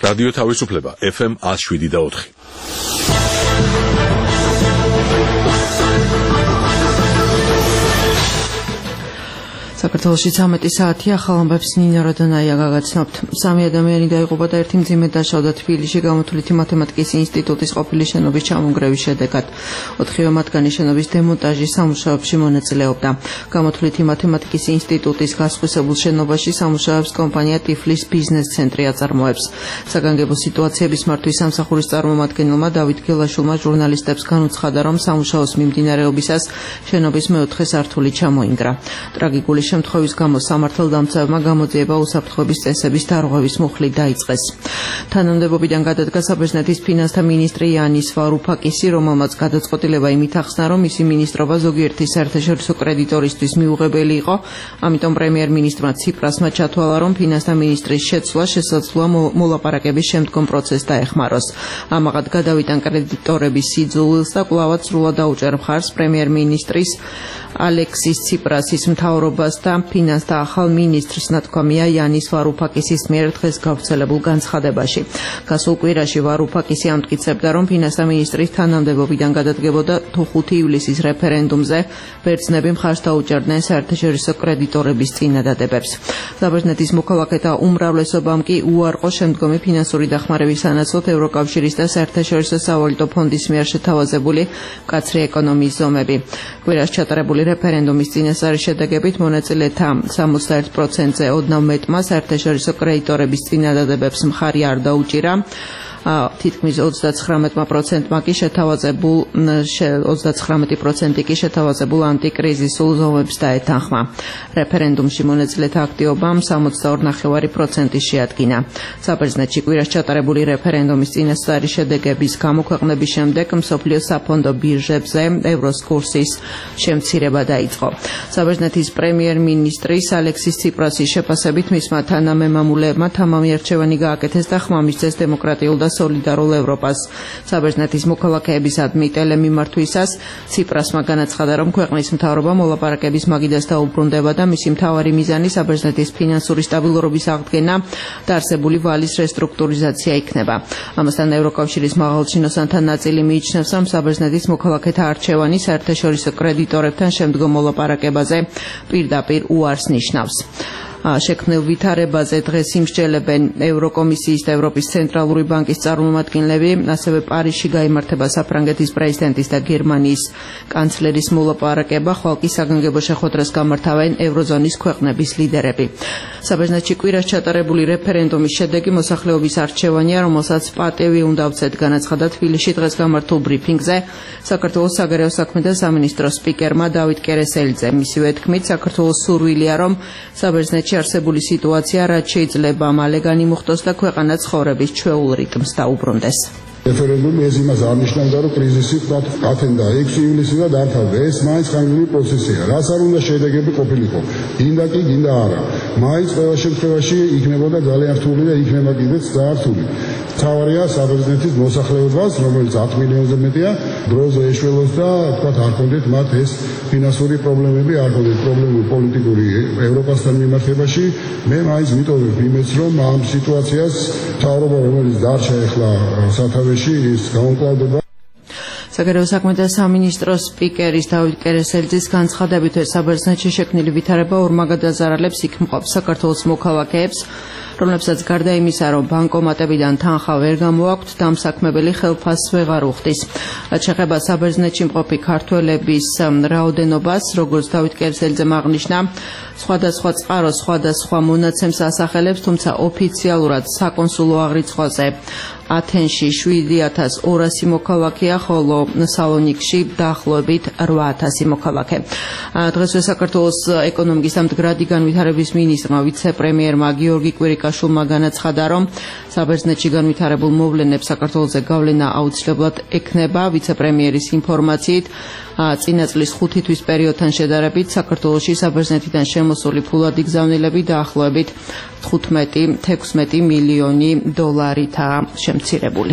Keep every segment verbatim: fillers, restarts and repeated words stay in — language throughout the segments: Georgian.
რადიო თავისუფლება ეფ ემ one oh seven და four. საქართველოში ცამეტი საათი ახალ ამბებს ნინა როდონაია გაგაცნობთ. სამი ადამიანი დაიღუპა და ერთი მძიმე დაშავდა თბილისში გამოთვლითი მათემატიკის ინსტიტუტის ყოფილი შენობის ჩამონგრევის შედეგად. ოთხივე მათგანი შენობის დემონტაჟის სამუშაოებში მონაწილეობდა. გამოთვლითი მათემატიკის ინსტიტუტის გასხვისებულ შენობაში სამუშაოებს კომპანია ტიფლის ბიზნეს ცენტრი აწარმოებს. საგანგებო სიტუაციების მართვის სამსახურის წარმომადგენელმა დავით გელაშვილმა ჟურნალისტებს განუცხადა, რომ სამუშაოს მიმდინარეობისას შენობის მეოთხე სართული ჩამოინგრა. ტრაგიკული შემთხვევის გამო სამართალდამცავებმა გამოძიება უსაფრთხოების წესების დარღვევის მუხლი დაიწყეს. თანამდებობიდან გადადგა საბერძნეთის ფინანსთა მინისტრი იანის ვარუფაკისი, რომელმაც გადაწყვეტილება იმით ახსნა, რომ მისი მინისტრობა ზოგიერთი საერთაშორისო კრედიტორისთვის მიუღებელი იყო, ამიტომ პრემიერ-მინისტრმა ციპრასმა ჩათვალა, რომ ფინანსთა მინისტრის შეცვლა შესაძლოა მოლაპარაკების შემდგომ პროცესს დაეხმაროს. ამაღად გადავიტან კრედიტორების სიძულვილს და კვლავაც სრულად დაუჭერ მხარს პრემიერ-მინისტრის ალექსის ციპრასის მთავრობას და ფინანსთა ახალ მინისტრს ნათქვამია იანის ვარუფაკისის მიერ დღეს გავრცელებულ განცხადებაში. გასულ კვირაში ვარუფაკისი ამტკიცებდა, რომ ფინანსთა მინისტრის თანამდებობიდან გადადგებოდა თუ ხუთი ივლისის რეფერენდუმზე ბერძნები მხარს დაუჭერდნენ საერთაშორისო კრედიტორების წინადადებებს. საბერძნეთის მოქალაქეთა უმრავლესობამ კი უარყო შემდგომი ფინანსური დახმარების სანაცვლოდ ევროკავშირის და საერთაშორისო სავალუტო ფონდის მიერ შეთავაზებული მკაცრი ეკონომიის ზომები. კვირას ჩატარებული რეფერენდუმის წინასწარი შედეგებით მონაწილეთა სამოცდაერთ პროცენტზე ოდნავ მეტმა საერთაშორისო კრედიტორების წინადადებებს მხარი არ დაუჭირა. თითქმის ოცდაცხრამეტი პროცენტმა კი შეთავაზებულ ოცდაცხრამეტი პროცენტი კი შეთავაზებულ ანტიკრიზისულ ზომებს დაეთანხმა. რეფერენდუმში მონაწილეთა აქტივობამ სამოცდაორი ნახევარი პროცენტი შეადგინა. საბერძნეთში კვირას ჩატარებული რეფერენდუმის წინასწარი შედეგების გამო ქვეყნების შემდეგ მსოფლიო საფონდო ბირჟებზე ევროს კურსის შემცირება დაიწყო. საბერძნეთის პრემიერ-მინისტრის ალექსის ციპრასის შეფასებით მისმა თანამემამულეებმა თამამი არჩევანი გააკეთეს და ხმა მისცეს დემოკრატიულ და სოლიდარულ ევროპას. საბერძნეთის მოქალაქეებისადმი ტელემიმართვისას ციპრასმა განაცხადა, რომ ქვეყნის მთავრობა მოლაპარაკების მაგიდას დაუბრუნდება და მისი მთავარი მიზანი საბერძნეთის ფინანსური სტაბილურობის აღდგენა და არსებული ვალის რესტრუქტურიზაცია იქნება. ამასთან ევროკავშირის მაღალჩინოსანთა ნაწილი მიიჩნევს, რომ საბერძნეთის მოქალაქეთა არჩევანი საერთაშორისო კრედიტორებთან შემდგომ მოლაპარაკებაზე პირდაპირ უარს ნიშნავს. შექმნილ ვითარებაზე დღეს იმსჯელებენ ევროკომისიის და ევროპის ცენტრალური ბანკის წარმომადგენლები, ასევე პარიზში გაიმართება საფრანგეთის პრეზიდენტის და გერმანიის კანცლერის მოლაპარაკება, ხვალ კი საგანგებო შეხვედრას გამართავენ ევროზონის ქვეყნების ლიდერები. საბერძნეთში კვირას ჩატარებული რეფერენდუმის შედეგი მოსახლეობის არჩევანია, რომელსაც პატევი უნდა ვცეთ, განაცხადა თბილისში დღეს გამართულ ბრიფინგზე საქართველოს საგარეო საქმეთა სამინისტროს სპიკერმა დავით კერესელიძემ. მისივე თქმით, საქართველოს სურვილია, რომ საბერძნეთში არსებული სიტუაცია რაც შეიძლება მალე განიმუხტოს და ქვეყანა ცხოვრების ჩვეულ რიტმს დაუბრუნდეს. რეფერენდუმი ეს იმას არ ნიშნავდა, რომ კრიზისი გათენდა ექვსი ივლისიდან დამთავრდა. ეს მაინც ხანგრძლივი პროცესია. რაც არ უნდა შედეგები ყოფილიყო. გინდა კი, გინდა არა. მაინც ყველა შემთხვევაში იქნებოდა ძალიან რთული და იქნება კიდეც ძალიან რთული. მთავარია საბერძნეთის მოსახლეობას, რომელიც ათი მილიონზე მეტია, დროზე ეშველოს და თქვათ არ ქონდეთ მათ ეს ფინანსური პრობლემები, არ ქონდეთ პრობლემები პოლიტიკური ევროპასთან მიმართებაში. მე მაინც მიტოვებ იმედს, რომ ამ სიტუაციას მთავრობა, რომელიც დარჩა ახლა სათავეში, ის გაუმკლავდება. საგარეო საქმეთა სამინისტროს სპიკერის დავით კერესელიძის განცხადებით, საბერძნეთში შექმნილი ვითარება ორმაგად აზარალებს იქ მყოფ საქართველოს მოქალაქეებს, რომლებსაც გარდა იმისა, რომ ბანკომატებიდან თანხა ვერ გამოაქვთ, დამსაქმებელი ხელფასს ვეღარ უხდის. რაც შეეხება საბერძნეთში მყოფი ქართველების რაოდენობას, როგორც დავით კერესელიძემ აღნიშნა, სხვადასხვა წყარო სხვადასხვა მონაცემს ასახელებს, თუმცა ოფიციალურად საკონსულო აღრიცხვაზე ათენში შვიდი ათას ორასი მოქალაქეა, ხოლო სალონიკში დაახლოებით რვა ათასი მოქალაქე. დღესვე საქართველოს ეკონომიკის და მდგრადი განვითარების მინისტრმა ვიცე-პრემიერმა გიორგი კვირიკაშვილმა განაცხადა, რომ საბერძნეთში განვითარებულ მოვლენებს საქართველოზე გავლენა აუცილებლად ექნება. ვიცე-პრემიერის ინფორმაციით, წინა წლის ხუთი თვის პერიოდთან შედარებით საქართველოში საბერძნეთიდან შემოსული ფულადი გზავნილები დაახლოებით თხუთმეტი თექვსმეტი მილიონი დოლარითაა შემცირებული.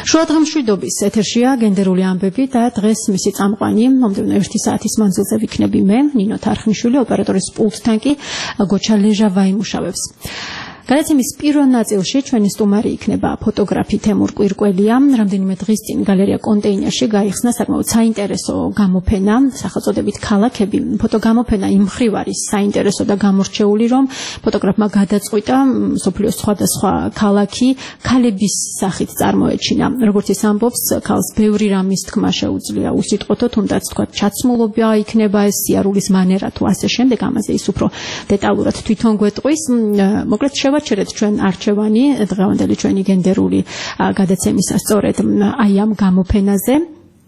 შუადღემშვიდობის ეთერშია გენდერული ამბები და დღეს მისი წამყვანი მომდევნო ერთი საათის მანძილზე ვიქნები მე, ნინო თარხნიშვილი, ოპერატორის პულტთან კი გოჩა ლეჟავა იმუშავებს. გადაცემის პირველ ნაწილში ჩვენი სტუმარი იქნება ფოტოგრაფი თემურ კვირკველია. რამდენიმე დღის წინ გალერეა კონტეინერში გაიხსნა საკმაოდ საინტერესო გამოფენა, სახელწოდებით ქალაქები. ფოტოგამოფენა იმ მხრივ არის საინტერესო და გამორჩეული, რომ ფოტოგრაფმა გადაწყვიტა მსოფლიოს სხვადასხვა ქალაქი ქალების სახით წარმოეჩინა. როგორც ის ამბობს, ქალს ბევრი რამის თქმა შეუძლია უსიტყვოთო, თუნდაც თქვა ჩაცმულობა იქნება ეს სიარულის მანერა თუ ასე შემდეგ, ამაზე ის უფრო დეტალურად თვითონ გვეტყვის. მოკლედ შევაჩერეთ ჩვენ არჩევანი დღევანდელი ჩვენი გენდერული გადაცემისა სწორედ აი ამ გამოფენაზე.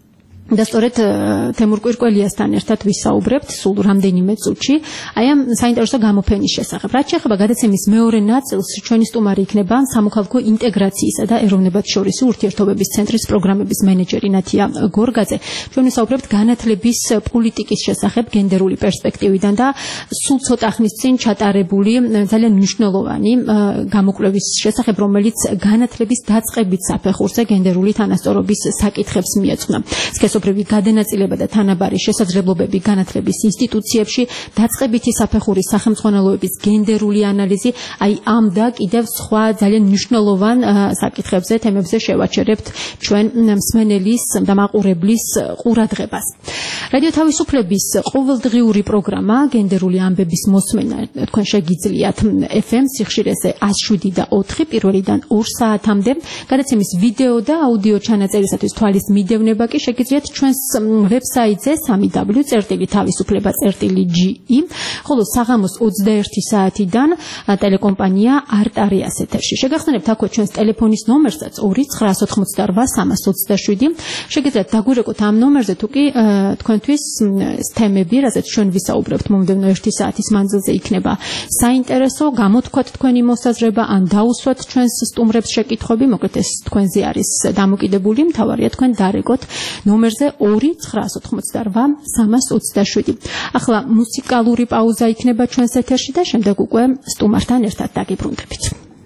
და სწორედ თემურ კვირკველიასთან ერთად ვისაუბრებთ სულ რამდენიმე წუთში აი ამ საინტერესო გამოფენის შესახებ. რაც შეეხება გადაცემის მეორე ნაწილს, ჩვენი სტუმარი იქნება სამოქალაქო ინტეგრაციისა და ეროვნებათშორისი ურთიერთობების ცენტრის პროგრამების მენეჯერი ნათია გორგაძე. ჩვენ ვისაუბრებთ განათლების პოლიტიკის შესახებ გენდერული პერსპექტივიდან და სულ ცოტა ხნის წინ ჩატარებული ძალიან მნიშვნელოვანი გამოკვლევის შესახებ, რომელიც განათლების დაწყებით საფეხურზე გენდერული თანასწორობის საკითხებს მიეძღვნა. სქესობრივი გადანაწილება და თანაბარი შესაძლებლობები განათლების ინსტიტუციებში, დაწყებითი საფეხურის სახელმძღვანელოების გენდერული ანალიზი, აი ამ და კიდევ სხვა ძალიან მნიშვნელოვან საკითხებზე, თემებზე შევაჩერებთ ჩვენ მსმენელის და მაყურებლის ყურადღებას. რადიო თავისუფლების ყოველდღიური პროგრამა გენდერული ამბების მოსმენა თქვენ შეგიძლიათ ეფ ემ სიხშირეზე ათს შვიდი და ოთხი პირველიდან ორ საათამდე. გადაცემის ვიდეო და აუდიო ჩანაწერისათვის თვალის მიდევნება კი შეგიძლიათ ჩვენს ვებსაიტზე სამი დაბლიუ წერტილი თავისუფლება წერტილი ჯი ი, ხოლო საღამოს ოცდაერთი საათიდან ტელეკომპანია არტარიას ეთერში. შეგახსენებთ აქვე ჩვენს ტელეფონის ნომერსაც ორი ცხრაასი ოცდაოთხი სამას ოცდაშვიდი. შეგიძლიათ დაგვირეკოთ ამ ნომერზე თუ კი თქვენთვის თემები, რასაც ჩვენ ვისაუბრებთ მომდევნო ერთი საათის მანძილზე იქნება საინტერესო, გამოთქვათ თქვენი მოსაზრება ან დაუსვათ ჩვენს სტუმრებს შეკითხვები, მოკლედ ეს თქვენზე არის დამოკიდებული, მთავარია თქვენ დარეკოთ ნომერზე ორი ცხრაასი ოცდაოთხი სამას ოცდაშვიდი. ახლა მუსიკალური პაუზა იქნება ჩვენს ეთერში და შემდეგ უკვე სტუმართან ერთად დაგიბრუნდებით.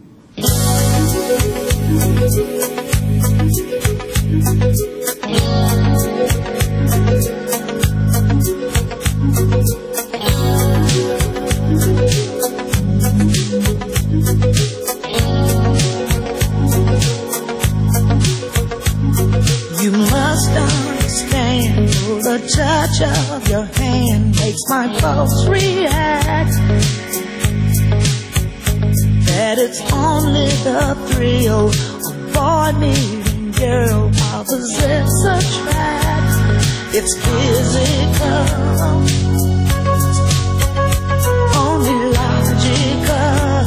You must understand, the touch of your hand makes my pulse react. That it's only the thrill of boy meeting girl, opposites attract. It's physical, only logical.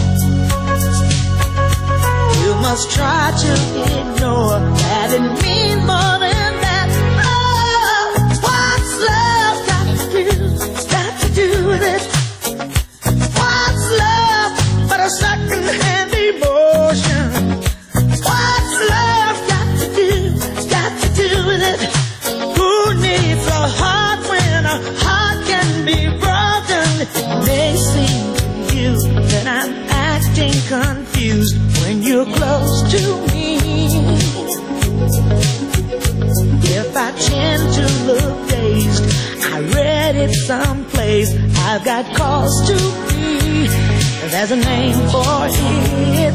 You must try to ignore that it means more than that. Oh, what's love got to do? It's got to do with it. What's love but a second-hand emotion? What's love got to do? It's got to do with it. Who needs a heart when a heart can be broken? It may seem to you that I'm acting confused when you're close to me. If I tend to look dazed, I read it someplace, I've got cause to be. There's a name for it,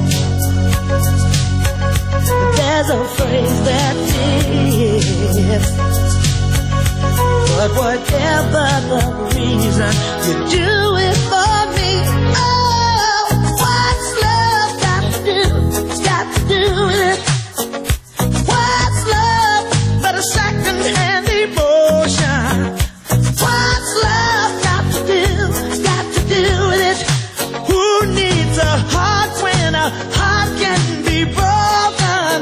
there's a phrase that fits. But whatever the reason, you do it for me. Oh, what's love got to do? It's got to do with it. What's love but a second-hand emotion? What's love got to do? It's got to do with it. Who needs a heart when a heart can be broken?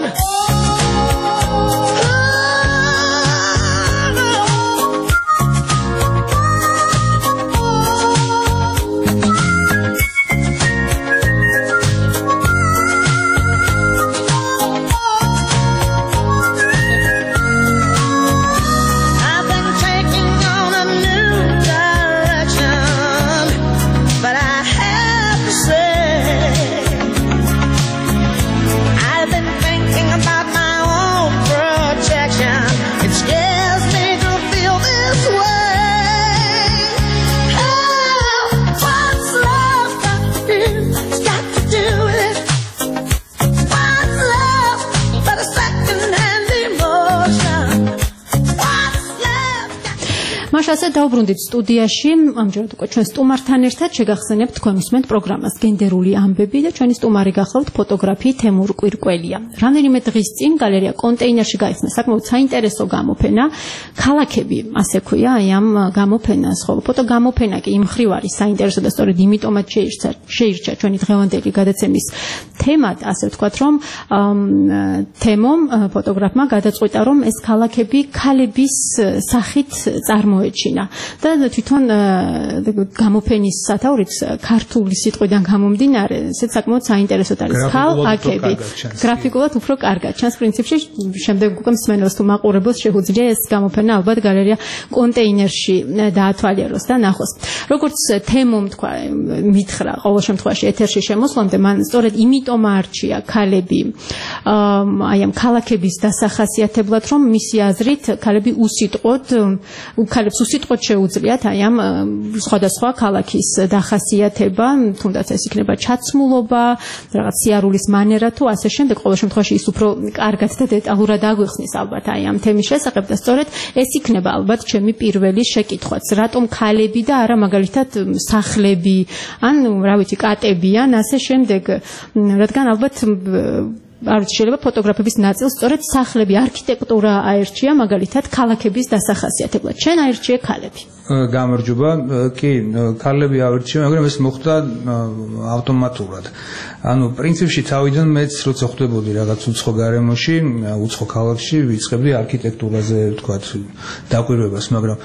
Oh, ასე დავბრუნდით სტუდიაში, ამჯერად უკვე ჩვენ სტუმართან ერთად შეგახსენებთ თქვენ უსმენთ პროგრამას გენდერული ამბები და ჩვენი სტუმარი გახლავთ ფოტოგრაფი თემურ კვირკველია. რამდენიმე დღის წინ გალერეა კონტეინერში გაიხსნა საკმაოდ საინტერესო გამოფენა. ქალაქები, ასე ქვია, აი ამ გამოფენას, ხოლო ფოტოგამოფენა კი იმ მხრივ არის საინტერესო და სწორედ იმიტომაც შეირჩა შეირჩა ჩვენი დღევანდელი გადაცემის თემად, ასე ვთქვათ, რომ თემომ ფოტოგრაფმა გადაწყვიტა, რომ ეს ქალაქები ქალების სახით წარმოეჩინა და თვითონ გამოფენის სათაურიც ქართული სიტყვიდან გამომდინარე, ესეც საკმაოდ საინტერესოდ არის ქალაქები. გრაფიკულად უფრო კარგად ჩანს პრინციპში, შემდეგ უკვე მსმენელს თუ მაყურებელს შეუძლია ეს გამოფენა ალბათ გალერეა კონტეინერში დაათვალიეროს და ნახოს. როგორც თემომ თქვა, მითხრა ყოველ შემთხვევაში ეთერში შემოსვლამდე, მან სწორედ იმიტომ აარჩია ქალები აი ამ ქალაქების დასახასიათებლად, რომ მისი აზრით ქალები უსიტყვოდ ქალებს უსიტყვოდ შეუძლიათ აი ამ სხვადასხვა ქალაქის დახასიათება, თუნდაც ეს იქნება ჩაცმულობა, რაღაც სიარულის მანერა თუ ასე შემდეგ, ყოველ შემთხვევაში ის უფრო კარგად და დეტალურად აგვიხსნის ალბათ აი ამ თემის შესახებ და სწორედ ეს იქნება ალბათ ჩემი პირველი შეკითხვაც, რატომ ქალები და არა მაგალითად სახლები, ან რა ვიცი, კატები ან ასე შემდეგ, რადგან ალბათ არ ვიცი, შეიძლება ფოტოგრაფების ნაწილს სწორედ სახლები, არქიტექტურა აერჩია მაგალითად ქალაქების დასახასიათებლად. ჩვენ აერჩია ქალები. გამარჯობა, კი, ქალები ავირჩია, მაგრამ ეს მოხდა ავტომატურად. ანუ პრინციპში თავიდან მეც როცა ხვდებოდი რაღაც უცხო გარემოში, უცხო ქალაქში, ვიწყებდი არქიტექტურაზე, ვთქვათ, დაკვირვებას, მაგრამ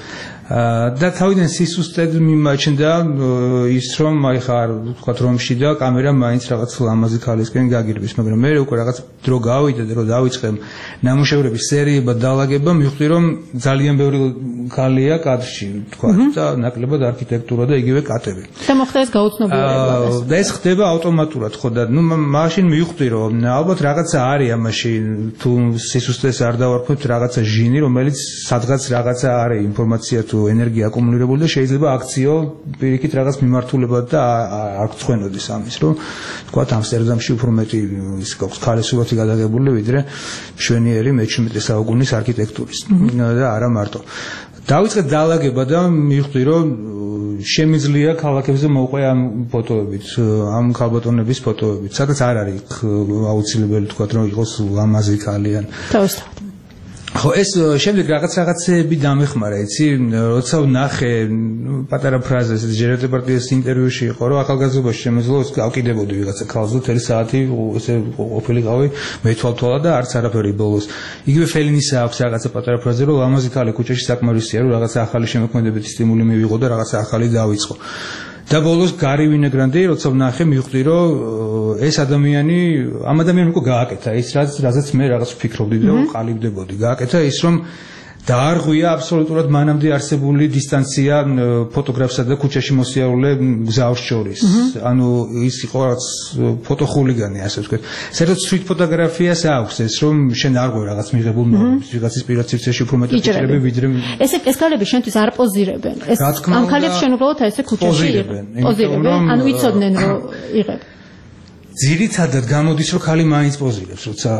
და თავიდან სისუსტედ მიმაჩნდა ის, რომ აი ხარ, ვთქვათ, რომში და კამერა მაინც რაღაც ლამაზი ქალისკენ გაგირბის, მაგრამ მე უკვე რაღაც დრო გავიდა და რო დავიწყებ ნამუშევრების სერიებად დალაგება, მივხვდი, რომ ძალიან ბევრი ქალია კადრში, ვთქვათ, და ნაკლებად არქიტექტურა და იგივე კატები. და მოხდა ეს გაუცნობიერება. და ეს ხდება ავტომატურად, ხო და ნუ მაშინ მივხვდი, რომ ალბათ რაღაცა არის ამაში, თუ სისუსტეს არ დავარქვით, რაღაცა ჟინი, რომელიც სადღაც რაღაცა არის ინფორმაცია თუ ენერგია აკუმულირებული და შეიძლება აქციო პირიქით რაღაც მიმართულებად და არ გწვენოდეს ამის, რომ თქვათ ამსტერდამში უფრო მეტი ის გვაქვს ქალისურათი გადაღებული, ვიდრე მშვენიერი მეჩვიდმეტე საუკუნის არქიტექტურის და არა მარტო. დავიწყე დალაგება და მივხვდი, რომ შემიძლია ქალაქებზე მოვყვე ამ ფოტოებით, ამ ქალბატონების ფოტოებით, სადაც არ არის აუცილებელი თქვათ, რომ იყოს ლამაზი ქალიან. თავისთავად. ხო, ეს შემდეგ რაღაც რაღაცეები დამეხმარა, იცი, როცა ვნახე პატარა ფრაზა ეს ჟერეთ პარტიის ინტერვიუში იყო, რომ ახალგაზრდობაში შემეძლო გავკიდებოდი ვიღაცა ქალს და თელი საათი ესე ყოფილიყავი, მეთვალთვალა და არც არაფერი ბოლოს. იგივე ფელინის აქვს რაღაცა პატარა ფრაზა, რომ ლამაზი ქალი ქუჩაში საკმარისია, რომ რაღაცა ახალი შემოქმედებითი სტიმული მივიღო და რაღაცა ახალი დავიწყო. და ბოლოს გარევინეგრანდი, როცა ვნახე, მივხვდი, რომ ეს ადამიანი, ამ ადამიანს უკვე გააკეთა ის, რაზეც მე რაღაც ვფიქრობდი და ყალიბდებოდი. გააკეთა ის, რომ დაარღვია აბსოლუტურად მანამდე არსებული დისტანცია ფოტოგრაფსა და ქუჩაში მოსიარულე გზავრს შორის. ანუ ის იყო რაღაც ფოტოხულიგანი, ასე ვთქვათ. საერთოდ სტრიტ ფოტოგრაფიას აქვს ეს, რომ შენ არ ყვე რაღაც მიღებულ ნორმებს, ვიღაცის პირად სივრცეში უფრო მეტად იჭრები, ვიდრე ეს ეს ქალები შენთვის არ პოზირებენ. ეს ამ ქალებს შენ უბრალოდ ესე ქუჩაში იღებ. პოზირებენ, ანუ იცოდნენ, რომ იღებ. ძირითადად გამოდის, რომ ქალი მაინც პოზირებს, როცა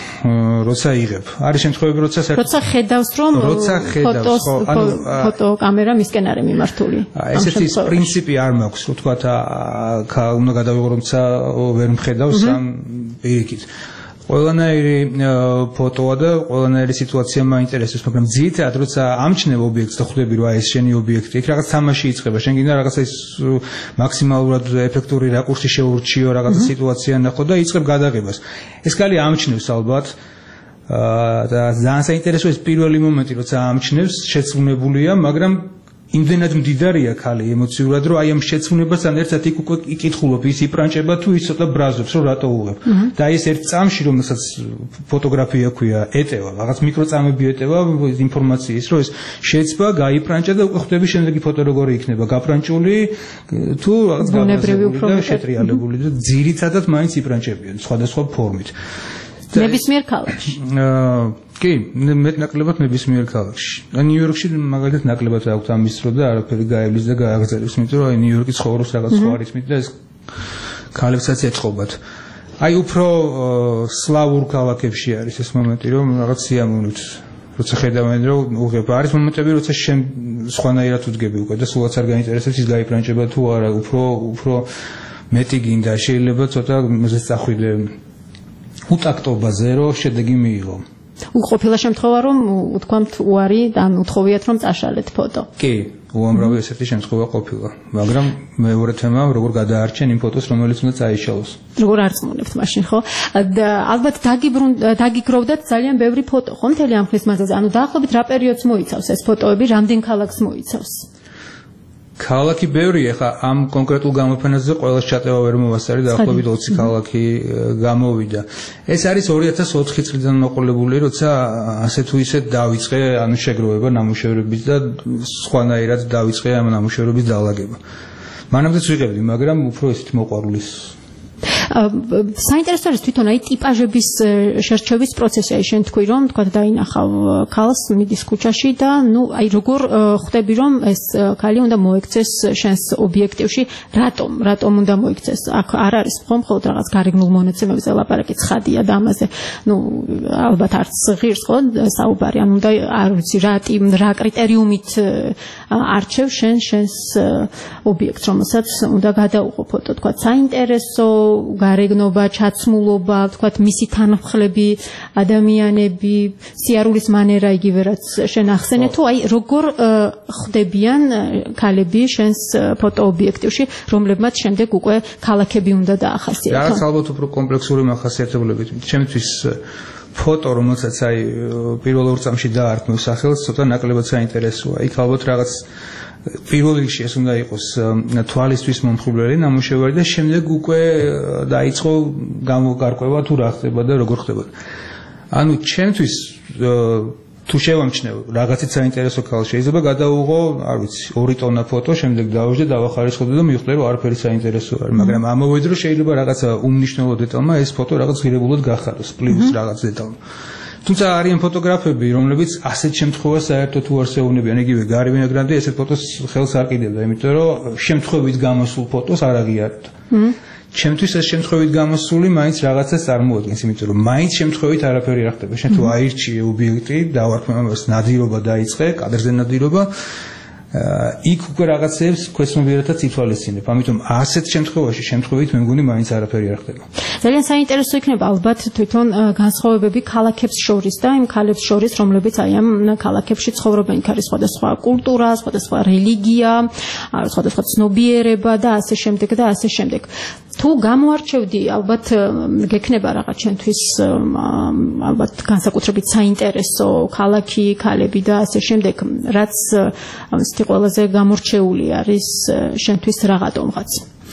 როცა იღებ. არის შემთხვევები, როცა როცა ხედავს, რომ ფოტოს ფოტოკამერა მისკენ არის მიმართული. ესეთი პრინციპი არ მაქვს, რომ თქვათ უნდა გადავიღო, როცა ვერ მხედავს ამ პირიქით. ყველანაირი ფოტოა და ყველანაირი სიტუაცია მაინტერესებს, მაგრამ ძირითადად როცა ამჩნევ ობიექტს და ხვდები, რომ აი ეს შენი ობიექტი, იქ რაღაც თამაში იწყება, შენ გინდა რაღაცა ის მაქსიმალურად ეფექტური რაკურსი შეურჩიო, რაღაცა სიტუაცია ნახო და იწყებ გადაღებას. ეს კალი ამჩნევს ალბათ და ძალიან საინტერესო ეს პირველი მომენტი, როცა ამჩნევს, შეცვლუნებულია, მაგრამ იმდენად მდიდარია ქალი ემოციურად, რომ აი ამ შეცვლუნებასთან ერთად იქ უკვე იკითხულობ, ის იპრანჭება თუ ის ცოტა ბრაზობს, რომ რატო უღებ. და ეს ერთ წამში, რომელსაც ფოტოგრაფია ქვია, ეტევა, რაღაც მიკროწამები ეტევა ინფორმაციის, რომ ეს შეცვა, გაიპრანჭა და უკვე ხვდები შემდეგი ფოტო როგორი იქნება, გაპრანჭული თუ რაღაც ბუნებრივი და შეტრიალებული და ძირითადად მაინც იპრანჭებიან სხვადასხვა ფორმით. ნებისმიერ ქალაქში. კი, მეტნაკლებად ნებისმიერ ქალაქში. ნიუ-იორკში მაგალითად ნაკლებად აქვს ამის დრო და არაფერი გაევლის და გააგრძელებს, იმიტომ რომ ნიუ-იორკი ცხოვრობს რაღაც სხვა რითმით და ეს ქალებსაც ეწყობათ. აი უფრო სლავურ ქალაქებში არის ეს მომენტი, რომ რაღაც სიამოვნებით როცა ხედავენ რომ უღებ არის მომენტები როცა შენ სხვანაირად უდგები უკვე და სულაც არ გაინტერესებს ის გაიფრანჭება თუ არა უფრო უფრო მეტი გინდა შეიძლება ცოტა მზეს წახვიდე უტაქტობაზე რომ შედეგი მიიღო უყოფილა შემთხვევა რომ უთქვამთ უარი ან უთხოვიათ რომ წაშალეთ ფოტო კი უამრავი ესეთი შემთხვევა ყოფილა მაგრამ მეორე თემა როგორ გადაარჩენ იმ ფოტოს რომელიც უნდა წაიშალოს როგორ არწმუნებთ მაშინ ხო და ალბათ დაგიგროვდათ ძალიან ბევრი ფოტო ხო მთელი ამ ხნის მანძილზე ანუ დაახლოებით რა პერიოდს მოიცავს ეს ფოტოები რამდენ ქალაქს მოიცავს ქალაქი ბევრია ხა ამ კონკრეტულ გამოფენაზე ყოველს ჩატევა ვერ მოვასწარი დაახლოებით ოცი ქალაქი გამოვიდა ეს არის ორი ათას ოთხი წლიდან მოყოლებული როცა ასე თუ ისე დავიწყე ანუ შეგროვება ნამუშევრების და სხვანაირად დავიწყე ამ ნამუშევრების დალაგება მანამდეც ვიღებდი მაგრამ უფრო ისეთ მოყვარულის საინტერესო არის თვითონ აი ტიპაჟების შერჩევის პროცესი აი შენ თქვი რომ თქვა დაინახავ ქალს მიდის ქუჩაში და ნუ აი როგორ ხვდები რომ ეს ქალი უნდა მოექცეს შენს ობიექტივში რატომ რატომ უნდა მოექცეს აქ არ არის ხომ მხოლოდ რაღაც გარეგნულ მონაცემებზე ლაპარაკი ცხადია და ამაზე ნუ ალბათ არც ღირს ხო საუბარი ანუ უნდა არ ვიცი რა რა კრიტერიუმით არჩევ შენ შენს ობიექტს რომელსაც უნდა გადაუღო ფოტო თქვა საინტერესო გარეგნობა, ჩაცმულობა, თქვათ მისი თანმხლები, ადამიანები, სიარულის მანერა იგივე რაც შენ ახსენე თუ აი როგორ ხვდებიან ქალები შენს ფოტოობიექტივში, რომლებმაც შემდეგ უკვე ქალაქები უნდა დაახასიათონ. რაღაც ალბათ უფრო კომპლექსური მახასიათებლებით. ჩემთვის ფოტო რომელსაც აი პირველ ორ წამში დაარტყმევ სახელს, ცოტა ნაკლებად საინტერესოა. იქ ალბათ რაღაც პირველ რიგში ეს უნდა იყოს თვალისთვის მომხიბვლელი ნამუშევარი და შემდეგ უკვე დაიწყო გამოგარკვევა თუ რა ხდება და როგორ ხდება. ანუ ჩემთვის თუ შევამჩნევ რაღაცით საინტერესო ქალ შეიძლება გადაუღო, არ ვიცი, ორი ტონა ფოტო, შემდეგ დავუშვი და დავახარისხებდე და მივხვდი რომ არაფერი საინტერესო არ, მაგრამ ამავე დროს შეიძლება რაღაცა უმნიშვნელო დეტალმა ეს ფოტო რაღაც ღირებულად გახადოს, პლუს რაღაც დეტალმა. თუმცა არიან ფოტოგრაფები, რომლებიც ასეთ შემთხვევას საერთოდ უარს ეუბნებიან, იგივე გარი ვინოგრადი ესეთ ფოტოს ხელს არ ყიდებდა, იმიტომ რომ შემთხვევით გამოსულ ფოტოს არ აღიარებდა. ჩემთვის ეს შემთხვევით გამოსული მაინც რაღაცას წარმოადგენს, იმიტომ რომ მაინც შემთხვევით არაფერი არ ხდება. შენ თუ აირჩიე ობიექტი, დავარქმევას ნადირობა დაიწყე, კადრზე ნადირობა, იქ უკვე რაღაცებს ქვეცნობიერათაც ითვალისწინებ. ამიტომ ასეთ შემთხვევაში შემთხვევით მე მგონი მაინც არაფერი არ ხდება. ძალიან საინტერესო იქნება ალბათ თვითონ განსხვავებები ქალაქებს შორის და იმ ქალებს შორის, რომლებიც აი ამ ქალაქებში ცხოვრობენ, იქ არის სხვადასხვა კულტურა, სხვადასხვა რელიგია, სხვადასხვა ცნობიერება და ასე შემდეგ და ასე შემდეგ. თუ გამოარჩევდი ალბათ გექნება რაღაც ჩემთვის ალბათ განსაკუთრებით საინტერესო ქალაქი, ქალები და ასე შემდეგ, რაც ამისთვის ყველაზე გამორჩეული არის შენთვის რაღაცომღაც.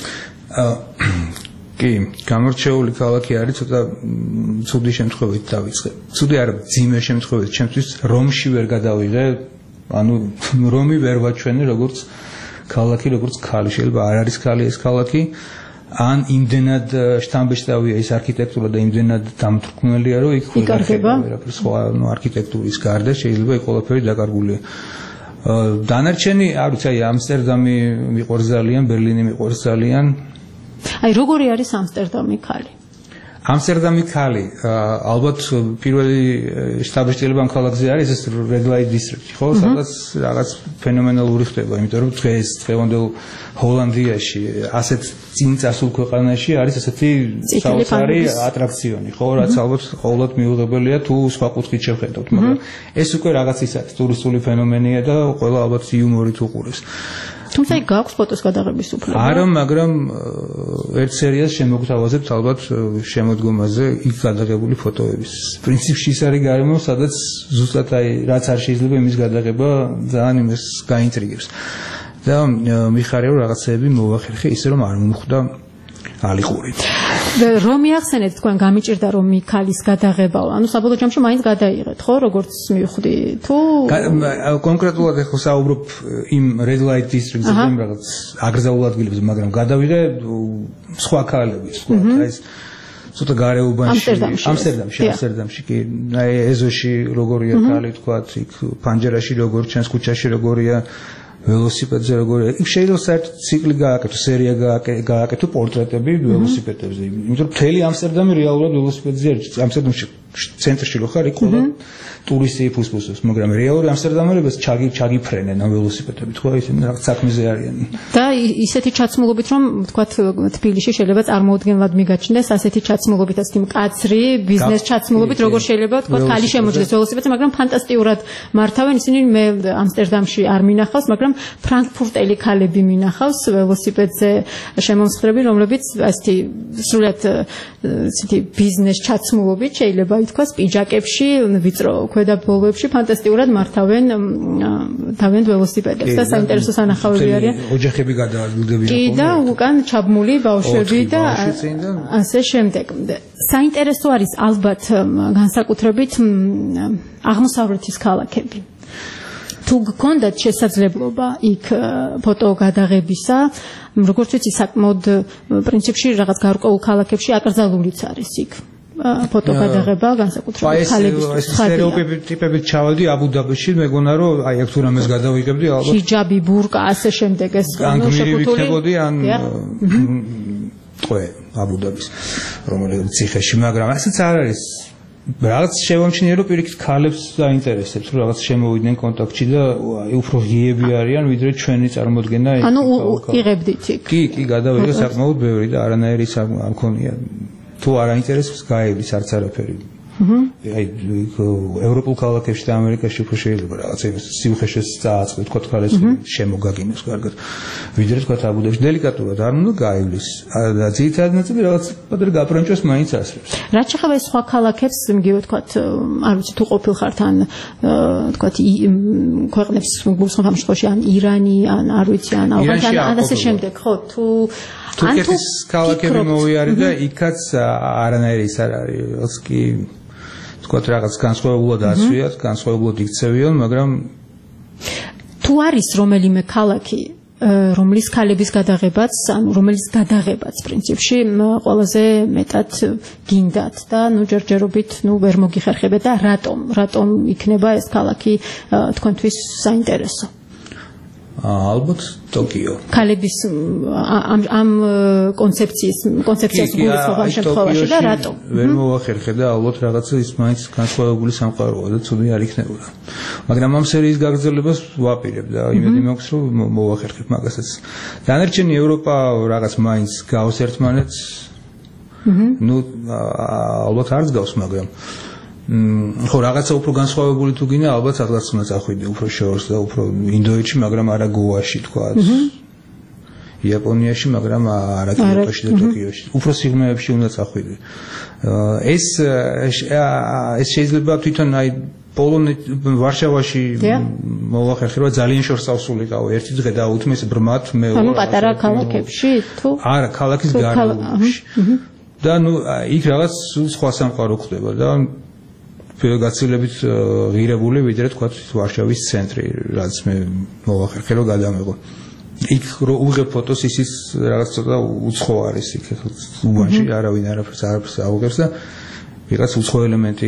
კი, გამორჩეული ქალაქი არის ცოტა ცუდი შემთხვევით დავიწყე. ცუდი არა, ძიმე შემთხვევით ჩემთვის რომში ვერ გადავიღე, ანუ რომი ვერ ვაჩვენე როგორც ქალაქი, როგორც ქალი, შეიძლება არ არის ქალი ეს ქალაქი. ან იმდენად შთამბეჭდავია ის არქიტექტურა და იმდენად დამთვრქმელია რომ იქ იკარგება ვერაფერს სხვა ნუ არქიტექტურის გარდა შეიძლება იქ ყველაფერი დაკარგულია. დანარჩენი არ ვიცი აი ამსტერდამი მიყვარს ძალიან, ბერლინი მიყვარს ძალიან. აი როგორი არის ამსტერდამი ქალი? ამსტერდამი ქალი ალბათ პირველი შთაბეჭდილება ამ ქალაქზე არის ეს red light district, ხო, სადაც რაღაც ფენომენალური ხდება, იმიტომ რომ დღეს დღევანდელ ჰოლანდიაში ასეთ წინ წასულ ქვეყანაში არის ესეთი საოცარი ატრაქციონი, ხო, რაც ალბათ ყოველდღე მიუღებელია თუ სხვა კუთხით შევხედავთ, მაგრამ ეს უკვე რაღაც ის არის ტურისტული ფენომენია და ყველა ალბათ იუმორით უყურებს. თუმცა იქ გაქვს ფოტოს გადაღების უფლება. არა, მაგრამ ერთ სერიას შემოგთავაზებთ ალბათ შემოდგომაზე იქ გადაღებული ფოტოების. პრინციპში ის არის გარემო, სადაც ზუსტად აი რაც არ შეიძლება იმის გადაღება ძალიან იმას გაინტრიგებს. და მიხარია რომ რაღაცეები მოვახერხე ისე რომ არ მომხვდა ალიყურით. რომი ახსენეთ თქვენ გამიჭირდა რომ ქალის გადაღება, ანუ საბოლოო ჯამში მაინც გადაიღეთ, ხო, როგორც მივხვდი, თუ კონკრეტულად ახლა საუბრობ იმ red light district-ზე იმ რაღაც აგრძალულ ადგილებზე, მაგრამ გადავიღე სხვა ქალების, ხო, ეს ცოტა გარეუბანში, ამსტერდამში, ამსტერდამში კი, აი ეზოში როგორია ქალი, თქვათ, იქ პანჯერაში როგორ ჩანს, ქუჩაში როგორია ველოსიპედზე როგორია. იქ შეიძლება საერთოდ ციკლი გააკეთო, სერია გააკეთო პორტრეტები ველოსიპედებზე. იმიტომ რომ მთელი ამსტერდამი რეალურად ველოსიპედზე არის. ამსტერდამში ცენტრში რო ხარ, იქ ყველა ტურისტი ფუსფუსობს, მაგრამ რეალური ამსტერდამელებს ჩაგი ჩაგიფრენენ ამ ველოსიპედებით, ხო, ისინი რაღაც საქმეზე არიან. და ისეთი ჩაცმულობით, რომ თქვათ თბილისში შეიძლება წარმოუდგენლად მიგაჩნდეს ასეთი ჩაცმულობითაც იმ კაცრი ბიზნეს ჩაცმულობით, როგორ შეიძლება თქვათ ხალი შემოჭდეს ველოსიპედზე, მაგრამ ფანტასტიკურად მართავენ ისინი. მე ამსტერდამში არ მინახავს, მაგრამ ფრანკფურტელი ქალები მინახავს ველოსიპედზე შემომსხვრები, რომლებიც ასეთი სრულად ასეთი ბიზნეს ჩაცმულობით შეიძლება ითქვას პიჯაკებში, ვიწრო ქვედა ბოლოებში ფანტასტიკურად მართავენ თავენ ველოსიპედებს და საინტერესო სანახავები არიან. ოჯახები გადაადგილდებიან. კი და უკან ჩაბმული ბავშვები და ასე შემდეგ. საინტერესო არის ალბათ განსაკუთრებით აღმოსავლეთის ქალაქები. თუ გქონდათ შესაძლებლობა იქ ფოტო გადაღებისა, როგორც ვიცი, საკმაოდ პრინციპში რაღაც გარკვეულ ქალაქებში აკრძალულიც არის იქ ფოტო გადაღება, განსაკუთრებით ქალებისთვის. სტერეოტიპებით ჩავედი აბუ-დაბიში, მეგონა რომ აი აქ თუ რამეს გადავიღებდი, ალბათ ჰიჯაბი, ბურკა, ასე შემდეგ ეს შეკუთული ან ტყვე აბუ-დაბის რომელიც ციხეში, მაგრამ ასეც არ არის. რაღაც შევამჩნიე რომ პირიქით ქალებს დაინტერესებს რომ რაღაც შემოვიდნენ კონტაქტში და აი უფრო ღიები არიან ვიდრე ჩვენი წარმოდგენა. ანუ იღებდით იქ. კი, კი, გადავიღე საკმაოდ ბევრი და არანაირი არ მქონია. თუ არ აინტერესებს გაივლის არც არაფერი. აი ევროპულ ქალაქებში და ამერიკაში უფრო შეიძლება რაღაც სიუხეშეს წააწყდეს, თქვა ხალხს შემოგაგინოს კარგად. ვიდრე თქვა აბუ-დაბიში დელიკატურად არ უნდა გაივლის. და ძირითადად ნაწილი რაღაც პატარა გაპრანჭოს მაინც ასრებს. რაც შეხება ეს სხვა ქალაქებს, მიგივე თქვა, არ ვიცი თუ ყოფილხართ ან თქვა ქვეყნებს გულსხმობ ამ შემთხვევაში ან ირანი, ან არ ვიცი, ან ავღანისტანი, ან ასე შემდეგ, ხო, თუ თურქეთის ქალაქები მოვიარე და იქაც არანაირი ის არ არის, კი თქვა რაღაც განსხვავებულად ასვიათ, განსხვავებულად იქცევიან, მაგრამ თუ არის რომელიმე ქალაქი, რომლის ქალების გადაღებაც, ანუ რომელიც გადაღებაც პრინციპში ყველაზე მეტად გინდათ და ნუ ჯერჯერობით ნუ ვერ მოგიხერხებათ და რატომ, რატომ იქნება ეს ქალაქი თქვენთვის საინტერესო? ალბათ ტოკიო. ქალების ამ ამ კონცეფციის კონცეფციას გულისხმობ შემთხვევაში და რატომ? ვერ მოვახერხე და ალბათ რაღაცა ის მაინც განსხვავებული სამყაროა და ცუდი არ იქნებოდა. მაგრამ ამ სერიის გაგრძელებას ვაპირებ და იმედი მაქვს რომ მოვახერხებ მაგასაც. დანარჩენი ევროპა რაღაც მაინც გავს ერთმანეთს. ნუ ალბათ არ გავს, მაგრამ ხო რაღაცა უფრო განსხვავებული თუ გინდა ალბათ სადღაც უნდა წახვიდე უფრო შორს და უფრო ინდოეთში, მაგრამ არა გოაში თქვა. იაპონიაში, მაგრამ არა კიოტოში და ტოკიოში. უფრო სიღრმეებში უნდა წახვიდე. ეს ეს შეიძლება თვითონ აი პოლონეთ ვარშავაში მოვახერხე რომ ძალიან შორს წავსულიყავ ერთი დღე და უთმეს ბრმად მეორე. ანუ პატარა ქალაქებში თუ? არა, ქალაქის გარაულში. და ნუ იქ რაღაც სხვა სამყარო ხდება და გაცილებით ღირებული ვიდრე თქვა ვარშავის ცენტრი, რაც მე მოვახერხე რომ გადამეღო. იქ რო უღებ ფოტოს ისიც რაღაც ცოტა უცხო არის იქ უბანში არავინ არაფერს არაფერს აუღებს და ვიღაც უცხო ელემენტი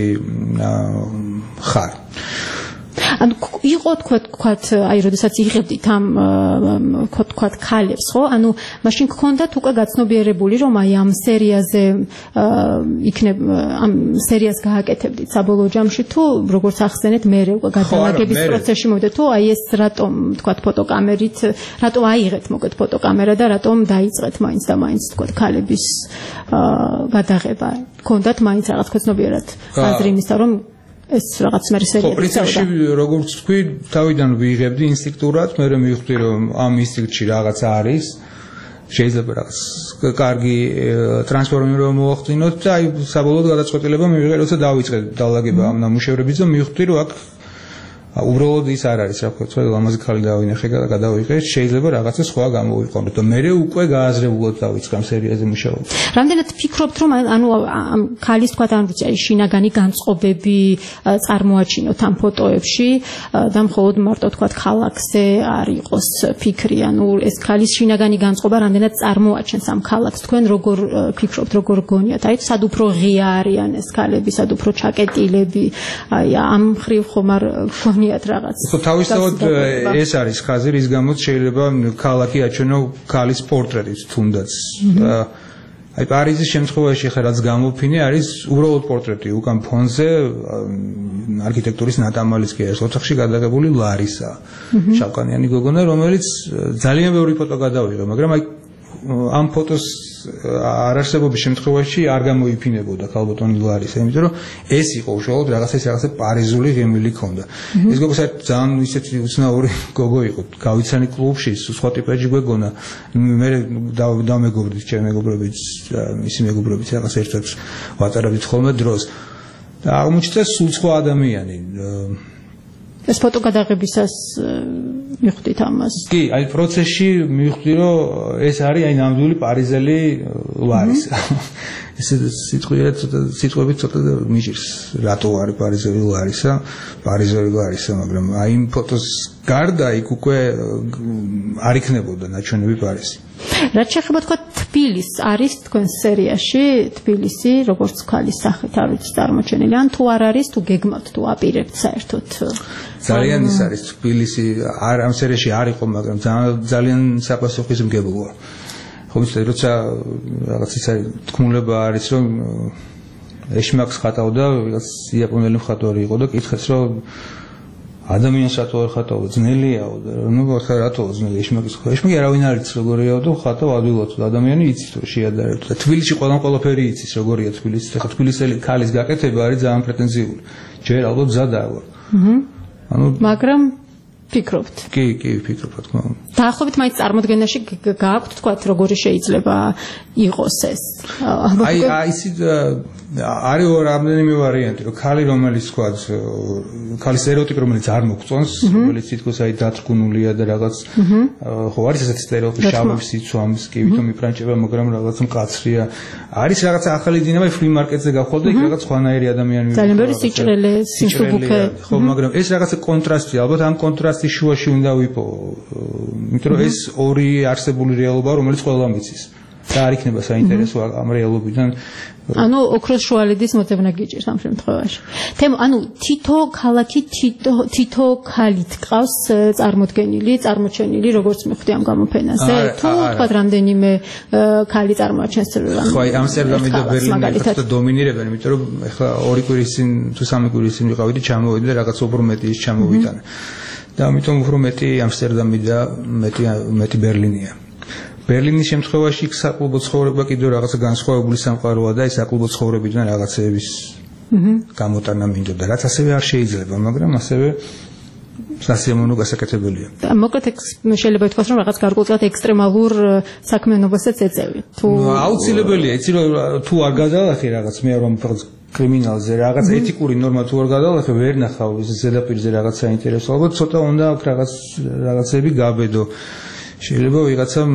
ხარ. ანუ იყო თქვა თქვა აი როდესაც იღებდით ამ თქვა ქალებს, ხო? ანუ მაშინ გქონდათ უკვე გაცნობიერებული რომ აი ამ სერიაზე იქნებ ამ სერიას გააკეთებდით საბოლოო ჯამში თუ როგორც ახსენეთ მე გადალაგების პროცესში მოვიდა თუ აი ეს რატომ თქვა ფოტოკამერით რატომ აიღეთ მოგეთ ფოტოკამერა და რატომ დაიწყეთ მაინც და მაინც თქვა ქალების გადაღება? გქონდათ მაინც რაღაც ქვეცნობიერად აზრი იმისა რომ ეს რაღაც მე სერიები პრინციპში როგორც თქვი თავიდან ვიღებდი ინსტინქტურად, მე მივხვდი რომ ამ ინსტინქტში რაღაც არის, შეიძლება რაღაც კარგი ტრანსფორმირება მოახდინოთ და აი საბოლოოდ გადაწყვეტილება მივიღე, როცა დავიწყე დალაგება ამ ნამუშევრების და მივხვდი რომ აქ უბრალოდ ის არ არის, რა ვთქვათ, ლამაზი ქალი დავინახე და გადავიღე, შეიძლება რაღაცა სხვა გამოვიყენოთ და მე უკვე გააზრებულად დავიწყე ამ სერიაზე მუშაობა. რამდენად ფიქრობთ რომ ანუ ამ ქალის თქვა ან ვიცი აი შინაგანი განწყობები წარმოაჩინოთ ამ ფოტოებში და მხოლოდ მარტო თქვა ქალაქზე არ იყოს ფიქრი, ანუ ეს ქალის შინაგანი განწყობა რამდენად წარმოაჩენს ამ ქალაქს, თქვენ როგორ ფიქრობთ, როგორ გონიათ? აი სად უფრო ღია არიან ეს ქალები, სად უფრო ჩაკეტილები, აი ამ ხრივ ხომ არ გონიათ? ხო, თავისთავად ეს არის ხაზი, რის გამოც შეიძლება ქალაქი აჩვენო ქალის პორტრეტით თუნდაც. აი პარიზის შემთხვევაში ხა რაც გამოფინე არის უბრალოდ პორტრეტი უკან ფონზე არქიტექტურის ნატამალის კი არის ოთახში გადაღებული ლარისა შავკანიანი გოგონა რომელიც ძალიან ბევრი ფოტო გადავიღე მაგრამ აი ამ ფოტოს არარსებობის შემთხვევაში არ გამოიფინებოდა ქალბატონი ლარისა იმიტომ რომ ეს იყო უშუალოდ რაღაცა ის რაღაცა პარიზული ღემილი ქონდა ეს გოგო საერთოდ ძალიან ისეთი უცნაური გოგო იყო გავიცანი კლუბში სხვა ტიპაჯი გოგონა მე დამეგობრდით ჩემ მეგობრებიც მისი მეგობრებიც რაღაც ერთ-ერთ ვატარებდით ხოლმე დროს და აღმოჩნდა სულ სხვა ადამიანი ეს ფოტო გადაღებისას მივხვდით ამას. კი, აი პროცესში მივხვდი რომ ეს არის აი ნამდვილი პარიზელი ლარისა. ეს სიტყვია ცოტა სიტყვები ცოტა მიჭირს რატო არის პარიზელი ლარისა, პარიზელი ლარისა, მაგრამ აი იმ ფოტოს გარდა იქ უკვე არ იქნებოდა ნაჩვენები პარიზი. რაც შეეხება თქვა თბილის არის თქვენ სერიაში თბილისი როგორც ქალის სახით არ ვიცი წარმოჩენილი ან თუ არ არის თუ გეგმავთ თუ აპირებთ საერთოდ ძალიან ის არის თბილისი არ ამ სერიაში არ იყო მაგრამ ძალიან საპასუხისმგებლოა ხო ვიცი როცა რაღაც ისე თქმულება არის რომ ეშმაკს ხატავდა რაღაც იაპონელი მხატვარი იყო და კითხეს რომ ადამიანს რატო არ ხატავ ძნელიაო და ნუ რატო ძნელია ეშმაკის ხატვა ეშმაკი არავინ არ იცის როგორიაო და ხატავ ადვილად ადამიანი იცის რომ შეადარებთ და თბილისში ყველამ ყველაფერი იცის როგორია თბილისი ხა თბილისელი ქალის გაკეთება არის ძალიან პრეტენზიული ჯერ ალბათ ზადა ვარ ანუ მაგრამ ფიქრობთ კი კი ვფიქრობ რა თქმა უნდა დაახლოებით მაინც წარმოდგენაში გააქვთ თქვათ როგორი შეიძლება იყოს ეს აი აი ისიც არის რამდენიმე ვარიანტი რომ ქალი რომელიც თქვა ქალის სტერეოტიპი რომელიც არ მოგწონს რომელიც თითქოს აი დათრგუნულია და რაღაც ხო არის ესეთი სტერეოტიპი შავი სიცვამს კი ვითომ იფრანჭება მაგრამ რაღაც მკაცრია არის რაღაც ახალი დინამიკა ფრი მარკეტზე გავხვალ და იქ რაღაც ხვანაირი ადამიანი ძალიან ბევრი სიჭრელე სიმსუბუქე ხო მაგრამ ეს რაღაცა კონტრასტი ალბათ ამ კონტრასტის შუაში უნდა ვიპო იმიტომ რომ ეს ორი არსებული რეალობა რომელიც ყველამ იცის და არ იქნება საინტერესო ამ რეალობიდან ანუ ოქროს შუალედის მოძებნა გიჭირს ამ შემთხვევაში. თემო, ანუ თითო ქალაქი თითო თითო ქალით ყავს წარმოდგენილი, წარმოჩენილი როგორც მიხდი ამ გამოფენაზე. თუ თქვა რამდენიმე ქალი წარმოაჩენს ანუ ხო, აი ამსტერდამი და ბერლინი ფაქტობრივად დომინირებენ, იმიტომ რომ ეხლა ორი კვირის წინ თუ სამი კვირის წინ ვიყავით ჩამოვიდი და რაღაც უფრო მეტი ის ჩამოვიტანე. და ამიტომ უფრო მეტი ამსტერდამი და მეტი მეტი ბერლინია. ბერლინის შემთხვევაში იქ საკლუბო ცხოვრება კიდევ რაღაცა განსხვავებული სამყაროა და ეს საკლუბო ცხოვრებიდან რაღაცეების გამოტანა მინდოდა რაც ასევე არ შეიძლება მაგრამ ასევე სასიამოვნო გასაკეთებელია მოკლედ შეიძლება ითქვას რომ რაღაც გარკვეულად ექსტრემალურ საქმიანობასაც ეწევით თუ აუცილებელია იცი რომ თუ არ გადალახი რაღაც მე რომ კრიმინალზე რაღაც ეთიკური ნორმა თუ არ გადალახე ვერ ნახავ ეს ზედაპირზე რაღაც საინტერესო ალბათ ცოტა უნდა აქ რაღაც რაღაცები გაბედო შეიძლება ვიღაცამ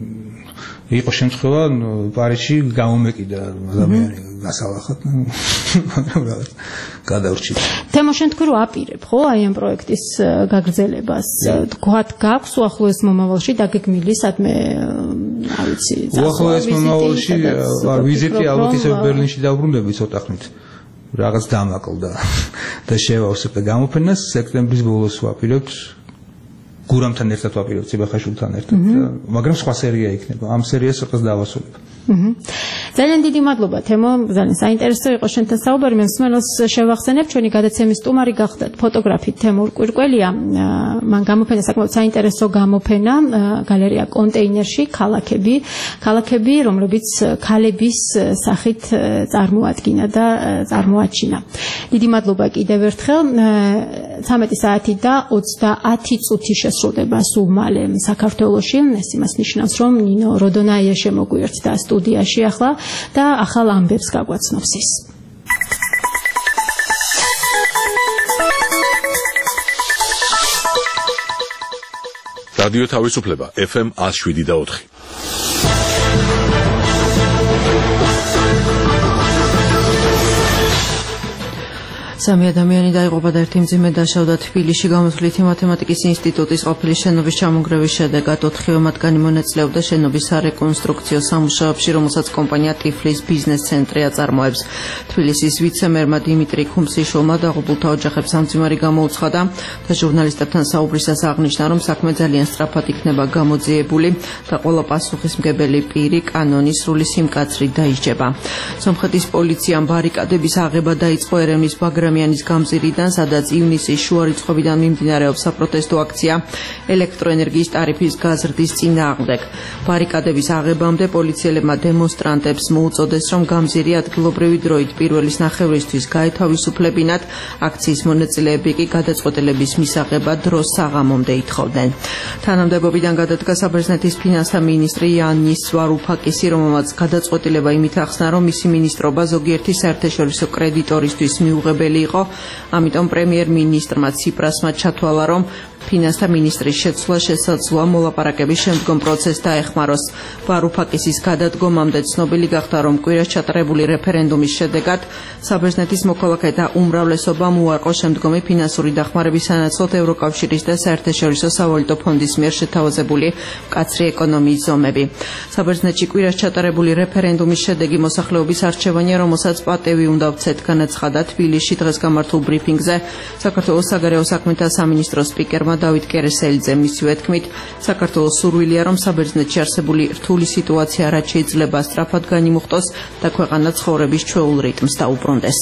იყოს შემთხვევა პარიზში გამომეკიდა ადამიანი გასალახად მაგრამ რაღაც გადავრჩით თემო შენ თქვი რომ აპირებ ხო აი ამ პროექტის გაგრძელებას თქვათ გაქვს უახლოეს მომავალში დაგეგმილი სადმე არ ვიცი უახლოეს მომავალში ვიზიტი ალბათ ისე ბერლინში დავბრუნდები ცოტა ხნით რაღაც დამაკლდა და შევავსებ და გამოფენას სექტემბრის ბოლოს ვაპირებთ გურამთან ერთად ვაპირებთ ციბახაშვილთან ერთად მაგრამ სხვა სერია იქნება ამ სერიას ცოტას დავასრულებ ძალიან დიდი მადლობა თემო ძალიან საინტერესო იყო შენთან საუბარი მე მსმენელს შევახსენებ ჩვენი გადაცემის სტუმარი გახდათ ფოტოგრაფი თემურ კვირკველია მან გამოფენა საკმაოდ საინტერესო გამოფენა გალერეა კონტეინერში ქალაქები ქალაქები რომლებიც ქალების სახით წარმოადგინა და წარმოაჩინა დიდი მადლობა კიდევ ერთხელ ცამეტი საათი და ოცდაათი წუთი შესრულდება სულ მალე საქართველოში ეს იმას ნიშნავს რომ ნინო როდონაია შემოგვიერთდა სტუდიაში ახლა და ახალ ამბებს გაგვაცნობს ის. რადიო თავისუფლება ეფ ემ one oh seven და four. სამი ადამიანი დაიღუპა და ერთი მძიმე დაშავდა თბილისში გამოთვლითი მათემატიკის ინსტიტუტის ყოფილი შენობის ჩამონგრევის შედეგად. ოთხივე მათგანი მონაწილეობდა შენობის სარეკონსტრუქციო სამუშაოებში, რომელსაც კომპანია ტიფლის ბიზნეს ცენტრი აწარმოებს. თბილისის ვიცე-მერმა დიმიტრი ქუმსიშვილმა დაღუპულთა ოჯახებს სამძიმარი გამოუცხადა და ჟურნალისტებთან საუბრისას აღნიშნა, რომ საქმე ძალიან სწრაფად იქნება გამოძიებული და ყველა პასუხისმგებელი პირი კანონის სრული სიმკაცრით დაისჯება. სომხეთის პოლიციამ ბარიკადების აღება დაიწყო ერევნის ბაგრამიანის გამზირიდან, სადაც ივნისის შუა რიცხვებიდან მიმდინარეობს საპროტესტო აქცია ელექტროენერგიის ტარიფის გაზრდის წინააღმდეგ. ბარიკადების აღებამდე პოლიციელებმა დემონსტრანტებს მოუწოდეს, რომ გამზირი ადგილობრივი დროით პირველის ნახევრისთვის გაეთავისუფლებინათ. აქციის მონაწილეები კი გადაწყვეტილების მისაღებად დროს საღამომდე ითხოვდნენ. თანამდებობიდან გადადგა საბერძნეთის ფინანსთა მინისტრი იანის ვარუფაკისი, რომელმაც გადაწყვეტილება იმით ახსნა, რომ მისი მინისტრობა ზოგიერთი საერთაშორისო კრედიტორისთვის მიუღებელი იყო, ამიტომ პრემიერ-მინისტრმა ციპრასმა ჩათვალა, რომ ფინანსთა მინისტრის შეცვლა შესაძლოა მოლაპარაკების შემდგომ პროცესს დაეხმაროს. ვარუფაკისის გადადგომამდე ცნობილი გახდა, რომ კვირას ჩატარებული რეფერენდუმის შედეგად საბერძნეთის მოქალაქეთა უმრავლესობამ უარყო შემდგომი ფინანსური დახმარების სანაცვლოდ ევროკავშირის და საერთაშორისო სავალუტო ფონდის მიერ შეთავაზებული მკაცრი ეკონომიის ზომები. საბერძნეთში კვირას ჩატარებული რეფერენდუმის შედეგი მოსახლეობის არჩევანია, რომელსაც პატევი უნდა ვცეთ, განაცხადა თბილისში დღეს გამართულ ბრიფინგზე საქართველოს საგარეო საქმეთა სამინისტროს სპიკერმა დავით კერესელიძე. მისივე თქმით, საქართველოს სურვილია, რომ საბერძნეთში არსებული რთული სიტუაცია რაც შეიძლება სწრაფად განიმუხტოს და ქვეყანა ცხოვრების ჩვეულ რიტმს დაუბრუნდეს.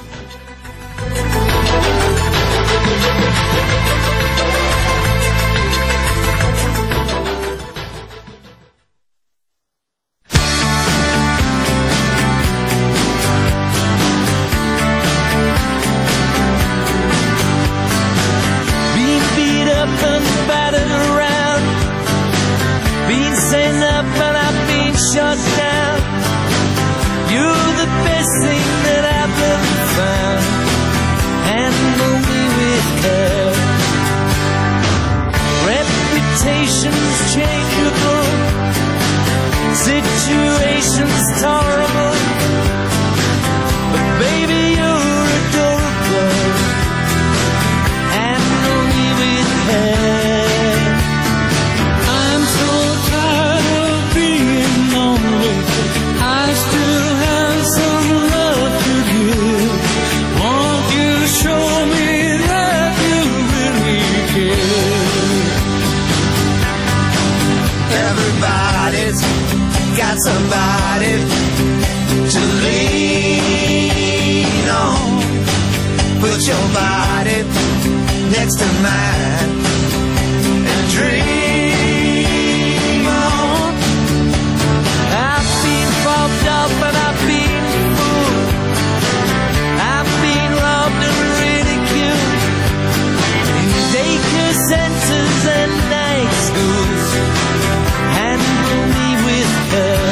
Somebody to lean on. Put your body next to mine and dream on. I've been fucked up and I've been fooled. I've been robbed and ridiculed in daycare centers and night schools. Handle me with her.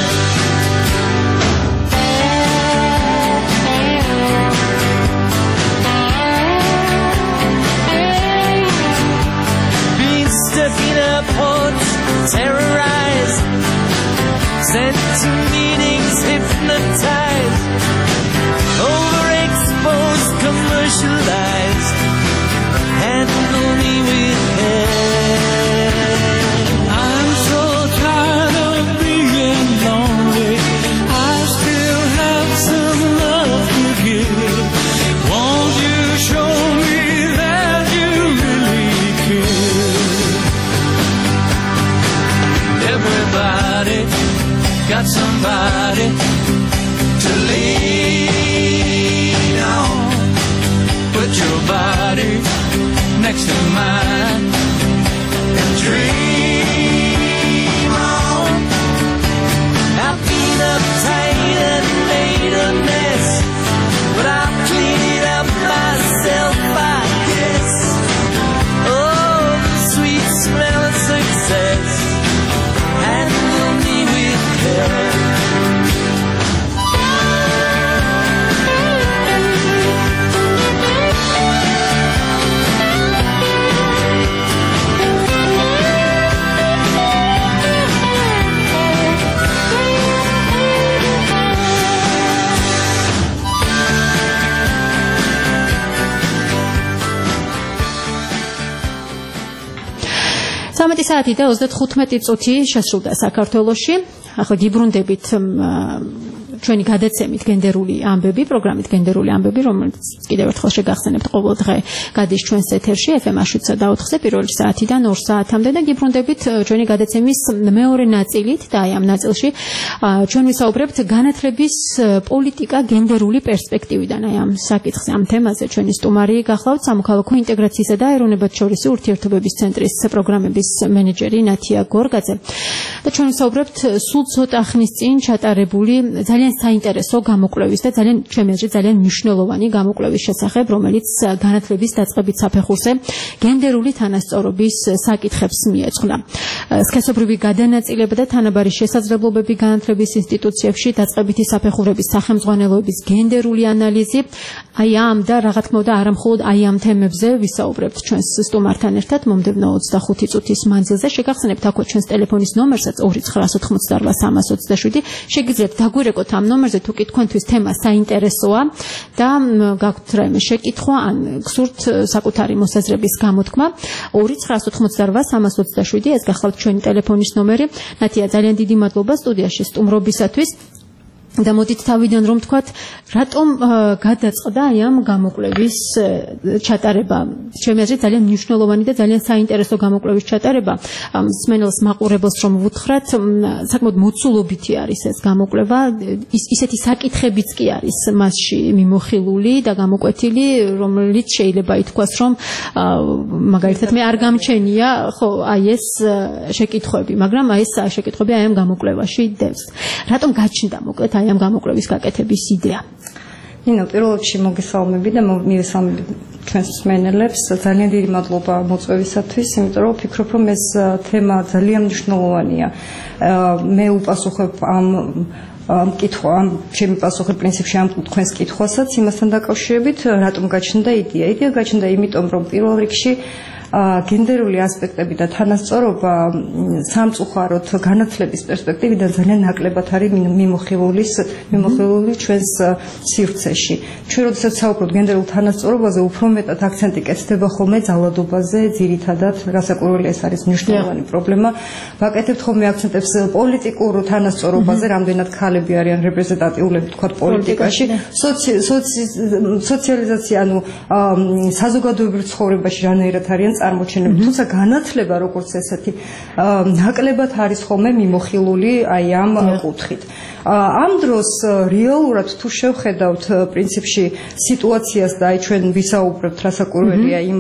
Terrorized, sent to meetings, hypnotized, overexposed, commercialized. Handle me with care. I'm so tired of being lonely. I still have some love to give. Won't you show me that you really care? Everybody got somebody to lean on. Put your body next to mine and dream on. I've been uptight and made a mess, but I'll clean it up myself, I guess. Oh, the sweet smell of success. Handle me with care. თხუთმეტი საათი და ოცდათხუთმეტი წუთი შესრულდა საქართველოში. ახლა გიბრუნდებით ჩვენი გადაცემით გენდერული ამბები, პროგრამით გენდერული ამბები, რომელიც კიდევ ერთხელ შეგახსენებთ ყოველ დღე გადის ჩვენს ეთერში ეფ ემ შვიდსა და ოთხზე პირველი საათიდან ორ საათამდე და გიბრუნდებით ჩვენი გადაცემის მეორე ნაწილით და აი ამ ნაწილში ჩვენ ვისაუბრებთ განათლების პოლიტიკა გენდერული პერსპექტივიდან. აი ამ საკითხზე, ამ თემაზე ჩვენი სტუმარი გახლავთ სამოქალაქო ინტეგრაციისა და ეროვნებათშორისი ურთიერთობების ცენტრის პროგრამების მენეჯერი ნათია გორგაძე. და ჩვენ ვისაუბრებთ სულ ცოტა ხნის წინ ჩატარებული ძალიან საინტერესო გამოკვლევის და ძალიან ჩემი აზრით ძალიან მნიშვნელოვანი გამოკვლევის შესახებ, რომელიც განათლების დაწყებით საფეხურზე გენდერული თანასწორობის საკითხებს მიეძღვნა. სქესობრივი გადანაწილება და თანაბარი შესაძლებლობები განათლების ინსტიტუციებში, დაწყებითი საფეხურების სახელმძღვანელოების გენდერული ანალიზი, აი ამ და რა თქმა უნდა არა მხოლოდ აი ამ თემებზე ვისაუბრებთ ჩვენს სტუმართან ერთად მომდევნო ოცდახუთი წუთის მანძილზე. შეგახსენებთ აქ ჩვენს ტელეფონის ნომერსაც ორი ცხრა ოთხმოცდარვა სამას ოცდაშვიდი. შეგიძლიათ დაგვირეკოთ ამ ნომერზე თუ კი თქვენთვის თემა საინტერესოა და გაქვთ რაიმე შეკითხვა ან გსურთ საკუთარი მოსაზრების გამოთქმა. ორი ცხრა ოთხმოცდარვა სამას ოცდაშვიდი ეს გახლავთ ჩვენი ტელეფონის ნომერი. ნათია, ძალიან დიდი მადლობა სტუდიაში სტუმრობისათვის. და მოდით თავიდან რომ თქვათ, რატომ გადაწყდა აი ამ გამოკვლევის ჩატარება? ჩემი აზრით ძალიან მნიშვნელოვანი და ძალიან საინტერესო გამოკვლევის ჩატარება. მსმენელს მაყურებელს რომ ვუთხრათ, საკმაოდ მოცულობითი არის ეს გამოკვლევა, ისეთი საკითხებიც კი არის მასში მიმოხილული და გამოკვეთილი, რომელიც შეიძლება ითქვას, რომ მაგალითად მე არ გამჩენია, ხო, აი ეს შეკითხვები, მაგრამ აი ეს შეკითხვები აი ამ გამოკვლევაში დევს. რატომ გაჩნდა მოკლედ აი ამ გამოკვლევის გაკეთების იდეა? ნინო, პირველ რიგში მოგესალმები და მივესალმები ჩვენს მსმენელებს. ძალიან დიდი მადლობა მოწვევისათვის, იმიტომ რომ ვფიქრობ, რომ ეს თემა ძალიან მნიშვნელოვანია. მე უპასუხებ ამ ამ კითხვა, ამ ჩემი პასუხი პრინციპში ამ თქვენს კითხვასაც იმასთან დაკავშირებით, რატომ გაჩნდა იდეა. იდეა გაჩნდა იმიტომ, რომ პირველ რიგში გენდერული ასპექტები და თანასწორობა სამწუხაროდ განათლების პერსპექტივიდან ძალიან ნაკლებად არის მიმოხილული მიმოხილული ჩვენს სივრცეში. ჩვენ როდესაც საუბრობთ გენდერულ თანასწორობაზე, უფრო მეტად აქცენტი კეთდება ხოლმე ძალადობაზე, ძირითადად, რასაკვირველი ეს არის მნიშვნელოვანი პრობლემა. ვაკეთებთ ხოლმე აქცენტებს პოლიტიკურ თანასწორობაზე, რამდენად ქალები არიან რეპრეზენტატიულები, თქვათ პოლიტიკაში, სოციალიზაცია, ანუ საზოგადოებრივ ცხოვრებაში რანაირად არიან წარმოჩენები, თუმცა განათლება როგორც ესეთი ნაკლებად არის ხოლმე მიმოხილული აი ამ კუთხით. ამ დროს რეალურად თუ შევხედავთ პრინციპში სიტუაციას და აი ჩვენ ვისაუბრებთ რასაკვირველია იმ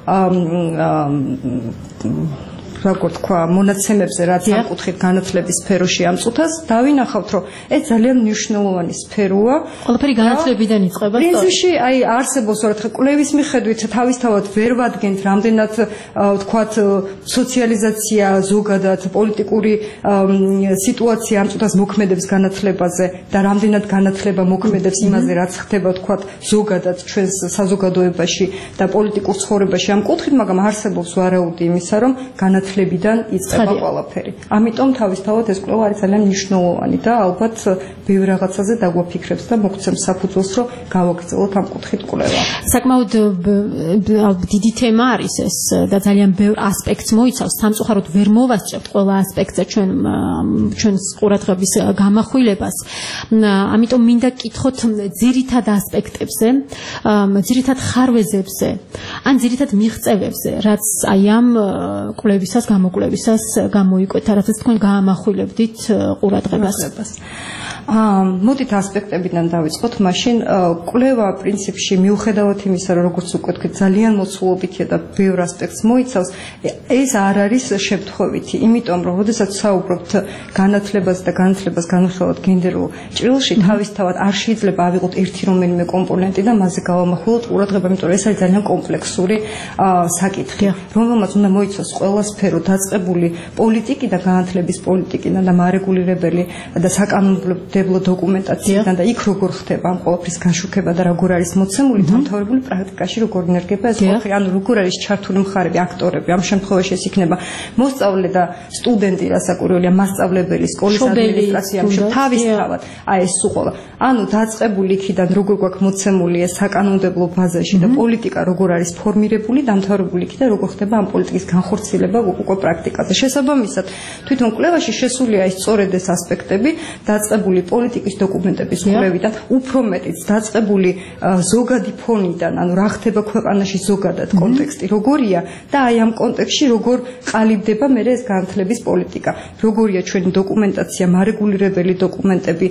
როგორც თქვა მონაცემებზე, რაც ამ კუთხით განათლების სფეროში ამწუთას, დავინახავთ, რომ ეს ძალიან მნიშვნელოვანი სფეროა. ყველაფერი განათლებიდან იწყება. პრინციპში აი არსებობს რა თქმა უნდა კვლევის მიხედვით თავისთავად ვერ ვადგენთ რამდენად ვთქვათ სოციალიზაცია ზოგადად პოლიტიკური სიტუაცია ამწუთას მოქმედებს განათლებაზე და რამდენად განათლება მოქმედებს იმაზე, რაც ხდება ვთქვათ ზოგადად ჩვენს საზოგადოებაში და პოლიტიკურ ცხოვრებაში ამ კუთხით, მაგრამ არსებობს ვარაუდი იმისა, რომ განათლება ლებიდან იწყება ყველაფერი. ამიტომ თავისთავად ეს კვლევა არის ძალიან მნიშვნელოვანი და ალბათ ბევრ რაღაცაზე დაგვაფიქრებს და მოგცემს საფუძველს, რომ გავაგრძელოთ ამ კუთხით კვლევა. საკმაოდ დიდი თემა არის ეს და ძალიან ბევრ ასპექტს მოიცავს. სამწუხაროდ ვერ მოვასწრებთ ყველა ასპექტზე ჩვენ ჩვენს ყურადღების გამახვილებას. ამიტომ მინდა გკითხოთ ძირითად ასპექტებზე, ძირითად ხარვეზებზე, ან ძირითად მიღწევებზე, რაც აი ამ კვლევისას გამოკვლევისას გამოიკვეთა, რასაც თქვენ გაამახვილებდით ყურადღებას. მოდით ასპექტებიდან დავიწყოთ. მაშინ კვლევა პრინციპში მიუხედავად იმისა, რომ როგორც უკვე თქვით, ძალიან მოცულობითია და ბევრ ასპექტს მოიცავს, ეს არ არის შემთხვევითი. იმიტომ რომ როდესაც საუბრობთ განათლებაზე და განათლებას განვიხილოთ გენდერულ ჭრილში, თავისთავად არ შეიძლება ავიღოთ ერთი რომელიმე კომპონენტი და მასზე გავამახვილოთ ყურადღება, იმიტომ რომ ეს არის ძალიან კომპლექსური საკითხი, რომელმაც უნდა მოიცავს ყველა სფერო, დაწყებული პოლიტიკიდან, განათლების პოლიტიკიდან და მარეგულირებელი და საკანონმდებლო დებლო დოკუმენტაციიდან და იქ როგორ ხდება ამ ყოველფრის გაშუქება და როგორ არის მოცემული დამთავრებული პრაქტიკაში როგორ ინერგება ეს ყოველფერი ანუ როგორ არის ჩართული მხარეები აქტორები ამ შემთხვევაში ეს იქნება მოსწავლე და სტუდენტი რასაკვირველია მასწავლებელი სკოლის ადმინისტრაციაში თავისთავად აი ეს უყოლა ანუ დაწყებული იქიდან როგორ გვაქვს მოცემული ეს საკანონმდებლო ბაზაში და პოლიტიკა როგორ არის ფორმირებული დამთავრებული იქიდან როგორ ხდება ამ პოლიტიკის განხორციელება უკვე პრაქტიკაზე შესაბამისად თვითონ კვლევაში შესულია ის სწორედ ეს ასპექტები დაწყებული პოლიტიკის დოკუმენტების კვლევიდან უფრო მეტიც დაწყებული ზოგადი ფონიდან ანუ რა ხდება ქვეყანაში ზოგადად კონტექსტი როგორია და აი ამ კონტექსტში როგორ ყალიბდება მე ეს განათლების პოლიტიკა როგორია ჩვენი დოკუმენტაცია მარეგულირებელი დოკუმენტები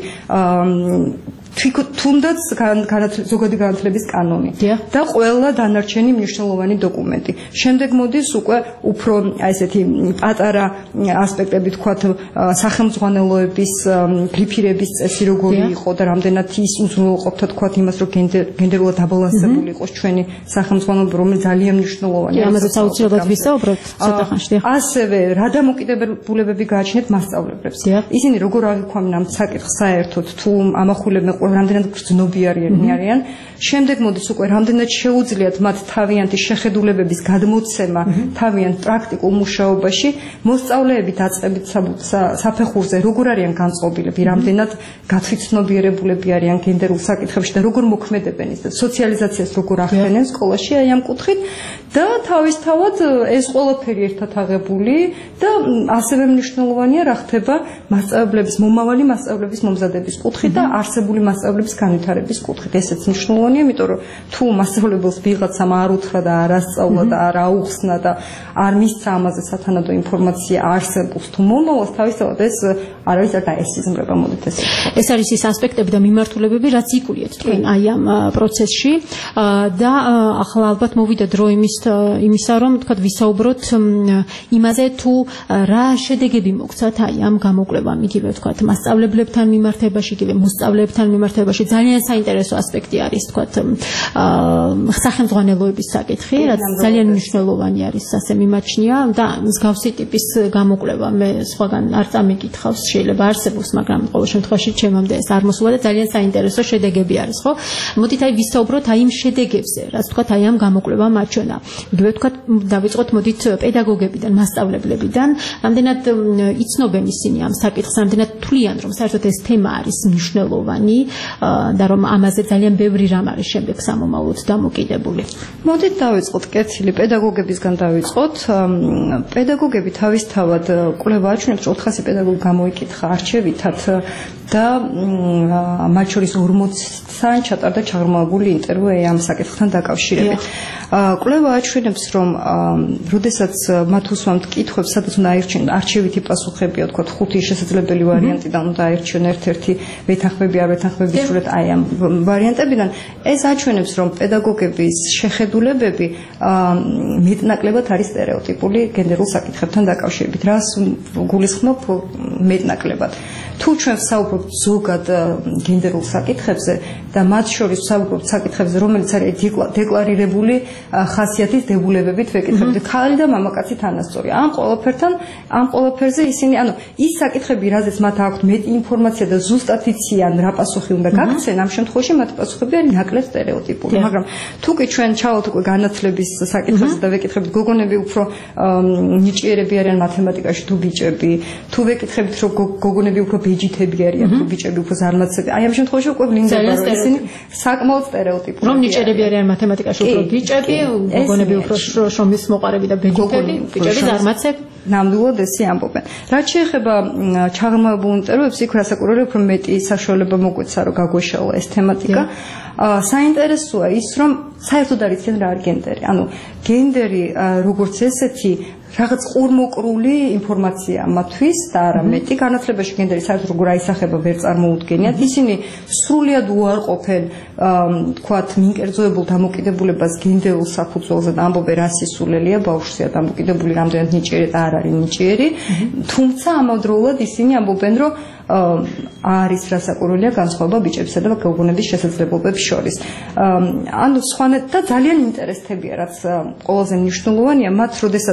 თუნდაც ზოგადი განათლების კანონი და ყველა დანარჩენი მნიშვნელოვანი დოკუმენტი. შემდეგ მოდის უკვე უფრო აი ესეთი პატარა ასპექტები თქვათ სახელმძღვანელოების პრიფირების წესი როგორი იყო და რამდენად ის უზრუნველყოფდა თქვათ იმას რომ გენდერულად აბალანსებული იყოს ჩვენი სახელმძღვანელოება რომელიც ძალიან მნიშვნელოვანია. ამაზე აუცილებლად ვისაუბრებთ ცოტა ხანში. ასევე რა დამოკიდებულებები გააჩნიათ მასწავლებლებს. ისინი როგორ აღიქვამენ ამ საკითხს საერთოდ თუ ამახვილებენ რამდენად გრძნობიარიანი არიან შემდეგ მოდის უკვე რამდენად შეუძლიათ მათ თავიანთი შეხედულებების გადმოცემა თავიანთ პრაქტიკულ მუშაობაში მოსწავლეები დაწყებით საფეხურზე როგორ არიან განწყობილები რამდენად გათვითცნობიერებულები არიან გენდერულ საკითხებში და როგორ მოქმედებენ ის და სოციალიზაციას როგორ ახდენენ სკოლაში აი ამ კუთხით და თავისთავად ეს ყველაფერი ერთად აღებული და ასევე მნიშვნელოვანია რა ხდება მასწავლებლების მომავალი მასწავლებლების მომზადების კუთხით და არსებული მასწავლებლების განვითარების კუთხით ესეც მნიშვნელოვანია იმიტომ რომ თუ მასწავლებელს ვიღაცამ არ უთხრა და არ ასწავლა და არ აუხსნა და არ მისცა ამაზე სათანადო ინფორმაცია არსებობს თუ მომავალს თავისთავად ეს არ არის და ესიზმრება მოდით ეს ეს არის ის ასპექტები და მიმართულებები რაც იკურიეთ თქვენ აი ამ პროცესში და ახლა ალბათ მოვიდა დრო იმის იმისა რომ თქვა ვისაუბროთ იმაზე თუ რა შედეგები მოგცათ აი ამ გამოკვლევამ იგივე თქვა მასწავლებლებთან მიმართებაში იგივე მოსწავლეებთან მიმართებაში ძალიან საინტერესო ასპექტი არის თქვა სახელმძღვანელოების საკითხი რაც ძალიან მნიშვნელოვანი არის ასე მიმაჩნია და მსგავსი ტიპის გამოკვლევა მე სხვაგან არ წამიკითხავს შეიძლება არსებობს მაგრამ ყოველ შემთხვევაში ჩემამდე ეს არ მოსულა და ძალიან საინტერესო შედეგები არის ხო მოდით აი ვისაუბროთ აი იმ შედეგებზე რაც თქვა აი ამ გამოკვლევამ აჩვენა იგივე თქვა დავიწყოთ მოდით პედაგოგებიდან მასწავლებლებიდან რამდენად იცნობენ ისინი ამ საკითხს რამდენად თვლიან რომ საერთოდ ეს თემა არის მნიშვნელოვანი და რომ ამაზე ძალიან ბევრი რამ არის შემდეგ სამომავლოდ დამოკიდებული. მოდით დავიწყოთ კეთილი პედაგოგებისგან დავიწყოთ. პედაგოგები თავისთავად კვლევა აჩვენებს რომ ოთხასი პედაგოგი გამოიკითხა არჩევითად და მათ შორის ორმოცთან ჩატარდა ჩაღრმავებული ინტერვიუ ამ საკითხთან დაკავშირებით. კვლევა აჩვენებს რომ როდესაც მათ უსვამთ კითხვებს სადაც უნდა აირჩიონ არჩევითი პასუხებია თქვა ხუთი შესაძლებელი ვარიანტიდან უნდა აირჩიონ ერთ-ერთი ვეთანხმები არ ვეთანხმები სრულად აი ამ ვარიანტებიდან ეს აჩვენებს რომ პედაგოგების შეხედულებები მეტნაკლებად არის სტერეოტიპული გენდერულ საკითხებთან დაკავშირებით. რას გულისხმობ მეტნაკლებად? თუ ჩვენ ვსაუბრობთ ზოგად გენდერულ საკითხებზე და მათ შორის ვსაუბრობთ საკითხებზე რომელიც არის დეკლარირებული ხასიათის დებულებებით ვეკითხებთ ქალი და მამაკაცი თანასწორი ამ ყველაფერთან ამ ყველაფერზე ისინი ანუ ის საკითხები რაზეც მათ აქვთ მეტი ინფორმაცია და ზუსტად იციან რა პასუხი უნდა გაქცენ ამ შემთხვევაში მათ პასუხები არის ნაკლებ სტერეოტიპული მაგრამ თუ კი ჩვენ ჩავალთ უკვე განათლების საკითხებზე და ვეკითხებთ გოგონები უფრო ნიჭიერები არიან მათემატიკაში თუ ბიჭები თუ ვეკითხებთ რომ გოგონები უფრო ბეჯითები არიან თუ ბიჭები უფრო ზარმაცები აი ამ შემთხვევაში უკვე ვლინდება რომ ისინი საკმაოდ სტერეოტიპული რომ ნიჭიერები არიან მათემატიკაში უფრო ბიჭები გოგონები უფრო შრომის მოყარები და ბეჯითები ბიჭები ზარმაცები ნამდვილად ესე ამბობენ რაც შეეხება ჩაღრმავებულ ინტერვიუებს იქ რასაკვირველია უფრო მეტი საშუალება მოგვეცა რომ გაგვეშალა ეს თემატიკა საინტერესოა ის რომ საერთოდ არ იციან რა არის გენდერი ანუ გენდერი როგორც ესეთი რაღაც ყურმოკრული ინფორმაცია მათთვის და არა მეტი განათლებაში გენდერი საერთოდ როგორ აისახება ვერ წარმოუდგენიათ ისინი სრულიად უარყოფენ თქვათ მინკერძოებულ დამოკიდებულებას გენდერულ საფუძველზე და ამბობენ რა სისულელია ბავშვია დამოკიდებული რამდენად ნიჭიერი და არ არის ნიჭიერი თუმცა ამავდროულად ისინი ამბობენ რომ არის რასაკვირველია განსხვავება ბიჭებსა და გოგონების შესაძლებლობებს შორის ანუ სხვანაირად და ძალიან ინტერესებია რაც ყველაზე მნიშვნელოვანია მათ როდესაც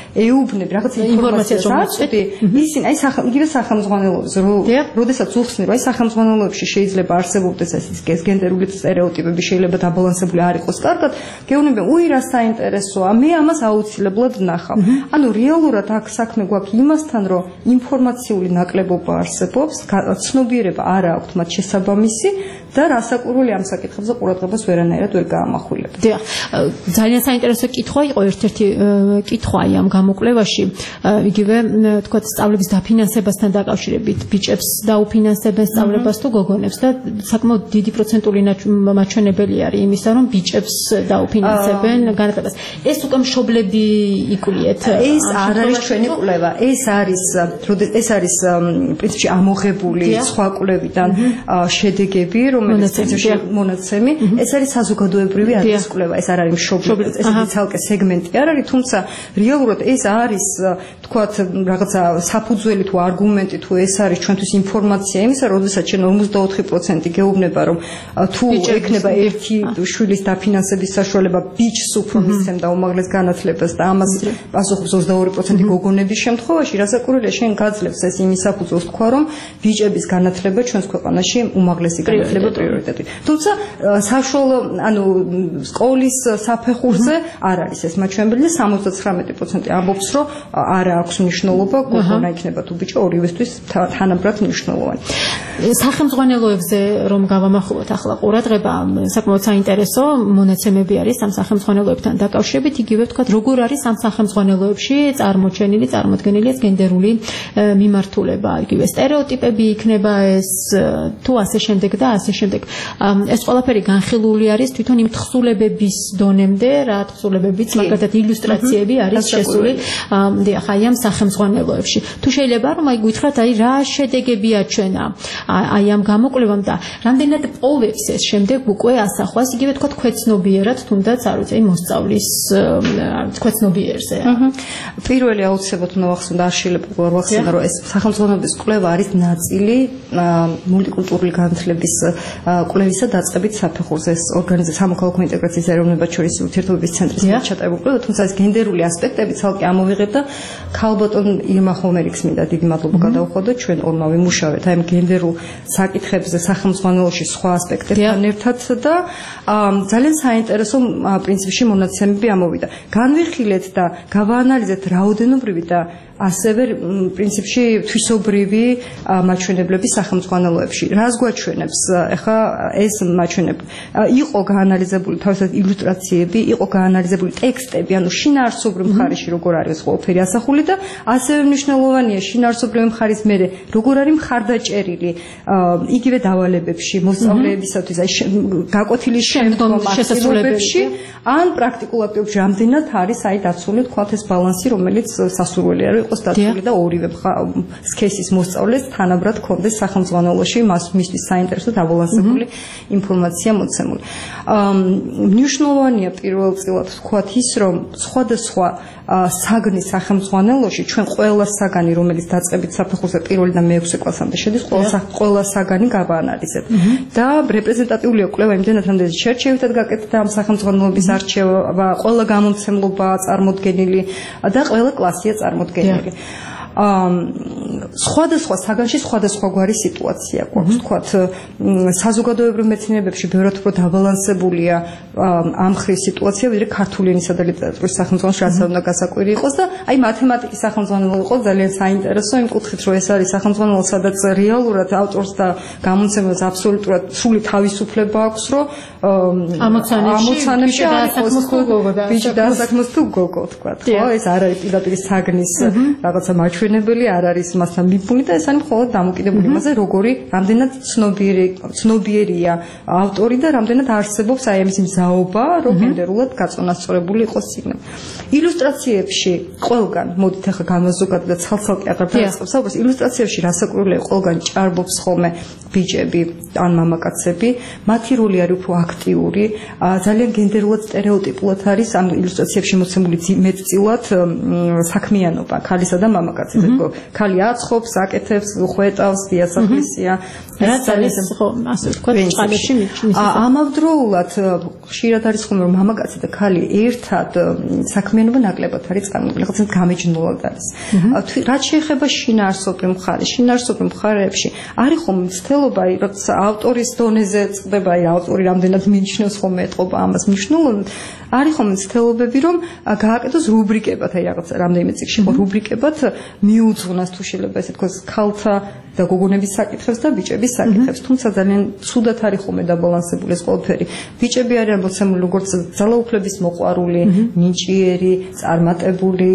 ეუბნები რაღაც ინფორმაციას აწვდი, ისინი აი იგივე სახელმძღვანელოებს, როდესაც უხსნი, რომ აი სახელმძღვანელოებში შეიძლება არსებობდეს ეს გენდერული სტერეოტიპები, შეიძლება დაბალანსებული არ იყოს კარგად, გეუბნები, უი რა საინტერესოა, მე ამას აუცილებლად ვნახავ. ანუ რეალურად აქ საქმე გვაქვს იმასთან, რომ ინფორმაციული ნაკლებობა არსებობს, ცნობიერება არ აქვს მათ შესაბამისი და რასაკვირველი ამ საკითხებზე ყურადღებას ვერანაირად ვერ გაამახვილებთ. დიახ, ძალიან საინტერესო კითხვა იყო ერთ-ერთი კითხვა ამ გამოკვლევაში, იგივე თქვა სწავლების დაფინანსებასთან დაკავშირებით, ბიჭებს დაუფინანსებენ სწავლებას თუ გოგონებს და საკმაოდ დიდი პროცენტული მაჩვენებელი არის იმისა, რომ ბიჭებს დაუფინანსებენ განათლებას. ეს უკვე მშობლები იკვლიეთ. ეს არ არის ჩვენი კვლევა, ეს არის ეს არის პრინციპში ამოღებული სხვა კვლევიდან შედეგები, რომელიც პრინციპში მონაცემი, ეს არის საზოგადოებრივი არის კვლევა, ეს არ არის მშობლები, ეს არის ცალკე სეგმენტი არ არის, თუმცა რეალურად ეს არის თქვათ რაღაცა საფუძველი თუ არგუმენტი თუ ეს არის ჩვენთვის ინფორმაცია იმისა, როდესაც ჩვენ ორმოცდაოთხი პროცენტი გეუბნება, რომ თუ ექნება ერთი შვილის დაფინანსების საშუალება ბიჭს უფრო მისცემდა უმაღლეს განათლებას და ამას პასუხობს ოცდაორი პროცენტი გოგონების შემთხვევაში, რასაკვირველია, შენ გაძლევს ეს იმის საფუძველს თქვა, რომ ბიჭების განათლება ჩვენს ქვეყანაში უმაღლესი განათლება პრიორიტეტი. თუმცა საშუალო, ანუ სკოლის საფეხურზე არ არის ეს მაჩვენებელი და სამოცდათხრამეტი პროცენტი ამბობს, რომ არ აქვს მნიშვნელობა, გოგონა იქნება თუ ბიჭი, ორივესთვის თანაბრად მნიშვნელოვანი. სახელმძღვანელოებზე რომ გავამახვილოთ ახლა ყურადღება, საკმაოდ საინტერესო მონაცემები არის ამ სახელმძღვანელოებთან დაკავშირებით, იგივე ვთქვათ, როგორ არის ამ სახელმძღვანელოებში წარმოჩენილი, წარმოდგენილი ეს გენდერული მიმართულება, იგივე სტერეოტიპები იქნება ეს თუ ასე შემდეგ და ასე შემდეგ. ეს ყველაფერი განხილული არის თვითონ იმ თხზულებების დონემდე, რა თხზულებებიც, მაგალითად ილუსტრაციები არის შესული დიახ, აი ამ სახელმძღვანელოებში. თუ შეიძლება რომ აი გითხრათ, აი რა შედეგები აჩვენა აი ამ გამოკვლევამ და რამდენად პოვებს ეს შემდეგ უკვე ასახვას, იგივე თქვა ქვეცნობიერად, თუნდაც არ ვიცი, აი მოსწავლის ქვეცნობიერზე. პირველი აუცილებლად უნდა ვახსენო და არ შეიძლება ვერ ვახსენო, რომ ეს სახელმძღვანელოების კვლევა არის ნაწილი მულტიკულტურული განათლების კვლევისა დაწყებით საფეხურზე. ეს ორგანიზაცია სამოქალაქო ინტეგრაციის ეროვნებად შორის ურთიერთობების ცენტრის ჩატარებული კვლევა, თუმცა ეს გენდერული ასპექტები ცალკე ამოვიღებ და ქალბატონ ირმა ხომერიქს მინდა დიდი მადლობა გადავხო და ჩვენ ორმა ვიმუშავეთ აი ამ გენდერულ საკითხებზე სახელმძღვანელოში სხვა ასპექტებთან ერთად და ძალიან საინტერესო პრინციპში მონაცემები ამოვიდა. განვიხილეთ და გავაანალიზეთ რაოდენობრივი და ასევე პრინციპში თვისობრივი მაჩვენებლები სახელმძღვანელოებში. რას გვაჩვენებს? ეხლა ეს მაჩვენებლები იყო გაანალიზებული თავისად ილუსტრაციები, იყო გაანალიზებული ტექსტები, ანუ შინაარსობრივ მხარეში როგორ არის ყველაფერი ასახული და ასევე მნიშვნელოვანია შინაარსობრივი მხარის მერე როგორ არის მხარდაჭერილი იგივე დავალებებში, მოსწავლეებისათვის, აი გაკვეთილი შემდგომ შესაძლებლობებში, ან პრაქტიკულ აქტივობებში რამდენად არის აი დაცული თქვათ ეს ბალანსი, რომელიც სასურველი არის იყოს დაცული და ორივე სქესის მოსწავლეს თანაბრად ქონდეს სახელმძღვანელოში მისთვის საინტერესო დაბალანსებული ინფორმაცია მოცემული. მნიშვნელოვანია პირველწილად ვთქვათ ის, რომ სხვადასხვა საგნის სახელმძღვანელოში ჩვენ ყველა საგანი, რომელიც დაწყებით საფეხურზე პირველი და მეექვსე კლასამდე შედის, ყველა ყველა საგანი გავაანალიზეთ. და რეპრეზენტატიულია კვლევა იმდენად, რამდენიც შერჩევითად გაკეთდა ამ სახელმძღვანელობის არჩევა, ყველა გამომცემლობა წარმოდგენილი და ყველა კლასია წარმოდგენილი. სხვადასხვა საგანში სხვადასხვაგვარი სიტუაცია გვაქვს, თქვათ, საზოგადოებრივ მეცნიერებებში ბევრად უფრო დაბალანსებულია ამ ხრის სიტუაცია, ვიდრე ქართული ენისა და ლიტერატურის სახელმძღვანელოში, რაც უნდა გასაკვირი იყოს და აი მათემატიკის სახელმძღვანელო იყო ძალიან საინტერესო იმ კუთხით, რომ ეს არის სახელმძღვანელო, სადაც რეალურად ავტორს და გამომცემელს აბსოლუტურად სრული თავისუფლება აქვს, რომ ამოცანებში ბიჭი დაასაქმოს თუ გოგო, თქვათ, ხო, ეს არ არის პირდაპირ საგნის რაღაცა მაჩვენებელი, არ არის მასთან მიბმული და ეს არის მხოლოდ დამოკიდებული იმაზე, როგორი, რამდენად ცნობიერი ცნობიერია ავტორი და რამდენად არსებობს აი ამის მზაობა, რომ გენდერულად გაწონასწორებული იყოს წიგნი. ილუსტრაციებში ყველგან, მოდით ახლა განვაზოგადოთ და ცალ-ცალკე აღარ დავიწყებ საუბარს, ილუსტრაციებში რასაკვირველია, ყველგან ჭარბობს ხოლმე ბიჭები ან მამაკაცები, მათი როლი არის უფრო აქტიური, ძალიან გენდერულად სტერეოტიპულად არის ამ ილუსტრაციებში მოცემული მეტწილად საქმიანობა ქალისა და მამაკაცის. ქალი აცხო განსხვობს, აკეთებს, ხვეტავს, დიასახლისია. რაც არის ხო, ასე ვთქვათ, წყალში მიჩნევს. ამავდროულად ხშირად არის ხოლმე რომ მამაკაცი და ქალი ერთად საქმიანობა ნაკლებად არის წარმოქმნილი, რაღაცა გამიჯნულად არის. რაც შეეხება შინაარსობრივ მხარეს, შინაარსობრივ მხარეებში არის ხოლმე მცდელობა, როცა ავტორის დონეზე წდება, აი ავტორი რამდენად მიიჩნევს ხოლმე ეთყობა ამას მნიშვნელოვნად, არის ხოლმე მცდელობები, რომ გააკეთოს რუბრიკებად, აი რაღაც რამდენიმე წიგნში ხო რუბრიკებად მიუძღვნას თუ შეიძლება ესე თქვას ქალთა და გოგონების საკითხებს და ბიჭების საკითხებს, თუმცა ძალიან ცუდად არის ხოლმე დაბალანსებული ეს ყველაფერი. ბიჭები არიან მოცემული როგორც ძალაუფლების მოყვარული, ნიჭიერი, წარმატებული,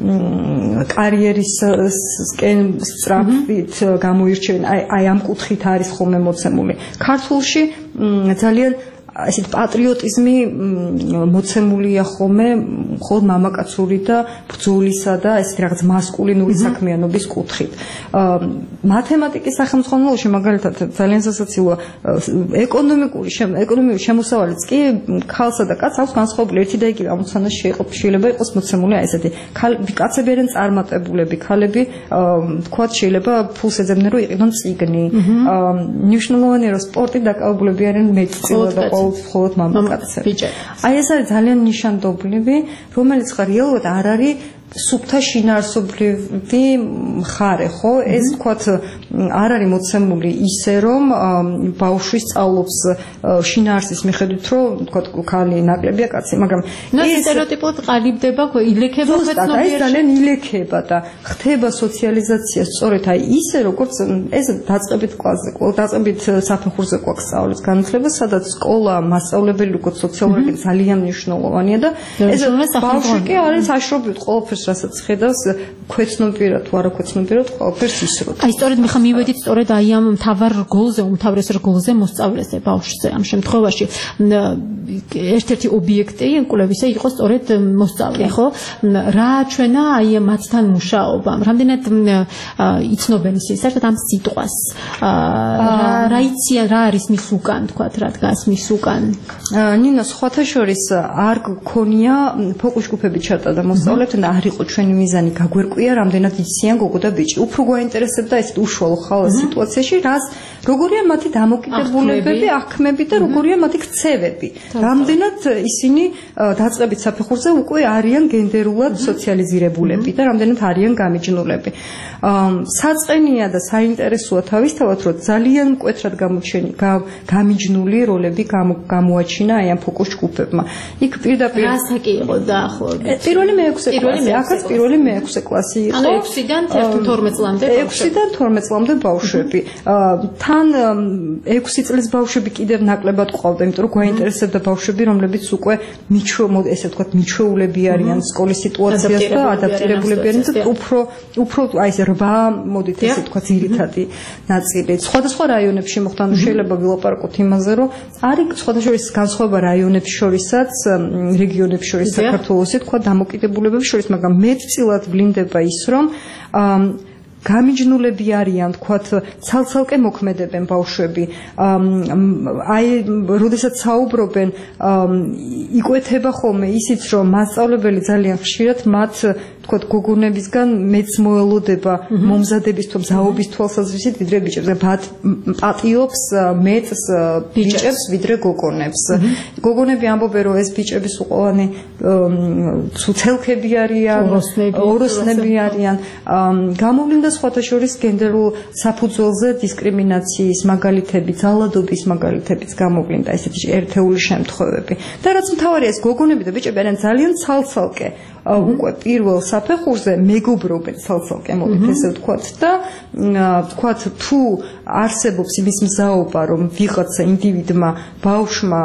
კარიერისკენ სწრაფით გამოირჩევენ, აი აი ამ კუთხით არის ხოლმე მოცემული. ქართულში ძალიან ასეთ პატრიოტიზმი მოცემულია ხოლმე მხოლოდ მამაკაცური და ბრძოლისა და ესეთ რაღაც მასკულინური საქმიანობის კუთხით. მათემატიკის სახელმძღვანელოში მაგალითად ძალიან სასაცილოა ეკონომიკური ეკონომიური შემოსავალიც კი ქალსა და კაცს აქვს განსხვავებული ერთი და იგივე ამოცანაში შეიძლება იყოს მოცემული აი ესეთი კაცები არიან წარმატებულები, ქალები თქვათ შეიძლება ფულს ეძებდნენ რომ იყიდონ წიგნი. მნიშვნელოვანია რომ სპორტით დაკავებულები არიან მეტწილად და მხოლოდ მამაკაცები. აი ეს არის ძალიან ნიშანდობლივი, რომელიც ხარ რეალურად არ არის სუფთა შინაარსობრივი მხარე, ხო? ეს თქვათ არ არის მოცემული ისე, რომ ბავშვი სწავლობს შინაარსის მიხედვით, რომ თქვათ ქალი ნაკლებია, კაცი, მაგრამ ეს სტერეოტიპულად ყალიბდება, ხო, ილექება ხეთნობიერში. ეს ძალიან ილექება და ხდება სოციალიზაცია სწორედ აი ისე, როგორც ეს დაწყებით კლასზე, დაწყებით საფეხურზე გვაქვს სწავლის განათლება, სადაც სკოლა, მასწავლებელი როგორც სოციალური ძალიან მნიშვნელოვანია და ეს ბავშვი კი არის საშრობივით ყველაფერს რასაც ხედავს ქვეცნობიერად თუ არა ქვეცნობიერად ყველაფერს ისროთ. აი სწორედ მე ხა მივედით სწორედ აი ამ მთავარ რგოლზე, უმთავრეს რგოლზე მოსწავლეზე, ბავშვზე. ამ შემთხვევაში ერთ-ერთი ობიექტი კვლევისა იყო სწორედ მოსწავლე, ხო? რა ჩვენა აი მათთან მუშაობამ. რამდენად იცნობენ ისე საერთოდ ამ სიტყვას. რა იციან, რა არის მის უკან, თქვათ, რა დგას მის უკან. ნინო, სხვათა შორის არ გქონია ფოკუს ჯგუფები ჩატარდა მოსწავლეებთან და არ იყო ჩვენი მიზანი გაგვერკვია რამდენად იციან გოგო და ბიჭი. უფრო გვაინტერესებდა ეს უშუალო ხალხ სიტუაციაში, რას როგორია მათი დამოკიდებულებები, აღქმები და როგორია მათი ქცევები. რამდენად ისინი დაწყებით საფეხურზე უკვე არიან გენდერულად სოციალიზირებულები და რამდენად არიან გამიჯნულები. საწყენია და საინტერესოა თავისთავად, რომ ძალიან მკვეთრად გამიჯნული როლები გამოაჩინა აი ამ ფოკუს ჯგუფებმა. იქ პირდაპირ რასაკი იყო დაახლოებით? პირველი მეექვსე კლასი, აქაც პირველი მეექვსე კლასი იყო. ანუ ექვსიდან თორმეტ წლამდე ექვსიდან თორმეტ წლამდე ბავშვები. თან ექვსი წლის ბავშვები კიდევ ნაკლებად ყავდა, იმიტომ რომ გვაინტერესებდა ბავშვები, რომლებიც უკვე მიჩვეულ, ესე ვთქვათ, მიჩვეულები არიან სკოლის სიტუაციას და ადაპტირებულები არიან და უფრო უფრო აი ეს რვა მოდით ესე ვთქვათ ძირითადი ნაწილი. სხვადასხვა რაიონებში მოხდა, ანუ შეიძლება ვილაპარაკოთ იმაზე, რომ არის სხვადასხვა განსხვავება რაიონებს შორისაც, რეგიონებს შორის საქართველოსი თქვა დამოკიდებულებების შორის, მაგრამ მეტწილად ვლინდება ის, რომ გამიჯნულები არიან, თქვათ, ცალ-ცალკე მოქმედებენ ბავშვები. აი, როდესაც საუბრობენ, იკვეთება ხოლმე ისიც, რომ მასწავლებელი ძალიან ხშირად მათ თქვათ გოგონებისგან მეც მოელოდება მომზადების თუ მზაობის თვალსაზრისით ვიდრე ბიჭებს და პატიობს მეც ბიჭებს ვიდრე გოგონებს. გოგონები ამბობენ, რომ ეს ბიჭების უყოვანი ცუცელქები არიან, ოროსნები არიან. გამოვლინდა სხვათა შორის გენდერულ საფუძველზე დისკრიმინაციის მაგალითები, ძალადობის მაგალითებიც გამოვლინდა ესეთი ერთეული შემთხვევები. და რაც მთავარია, ეს გოგონები და ბიჭები არიან ძალიან ცალ-ცალკე უკვე პირველ საფეხურზე მეგობრობენ ცალ-ცალკე, მოდით ესე ვთქვათ და ვთქვათ თუ არსებობს იმის მზაობა, რომ ვიღაცა ინდივიდმა, ბავშვმა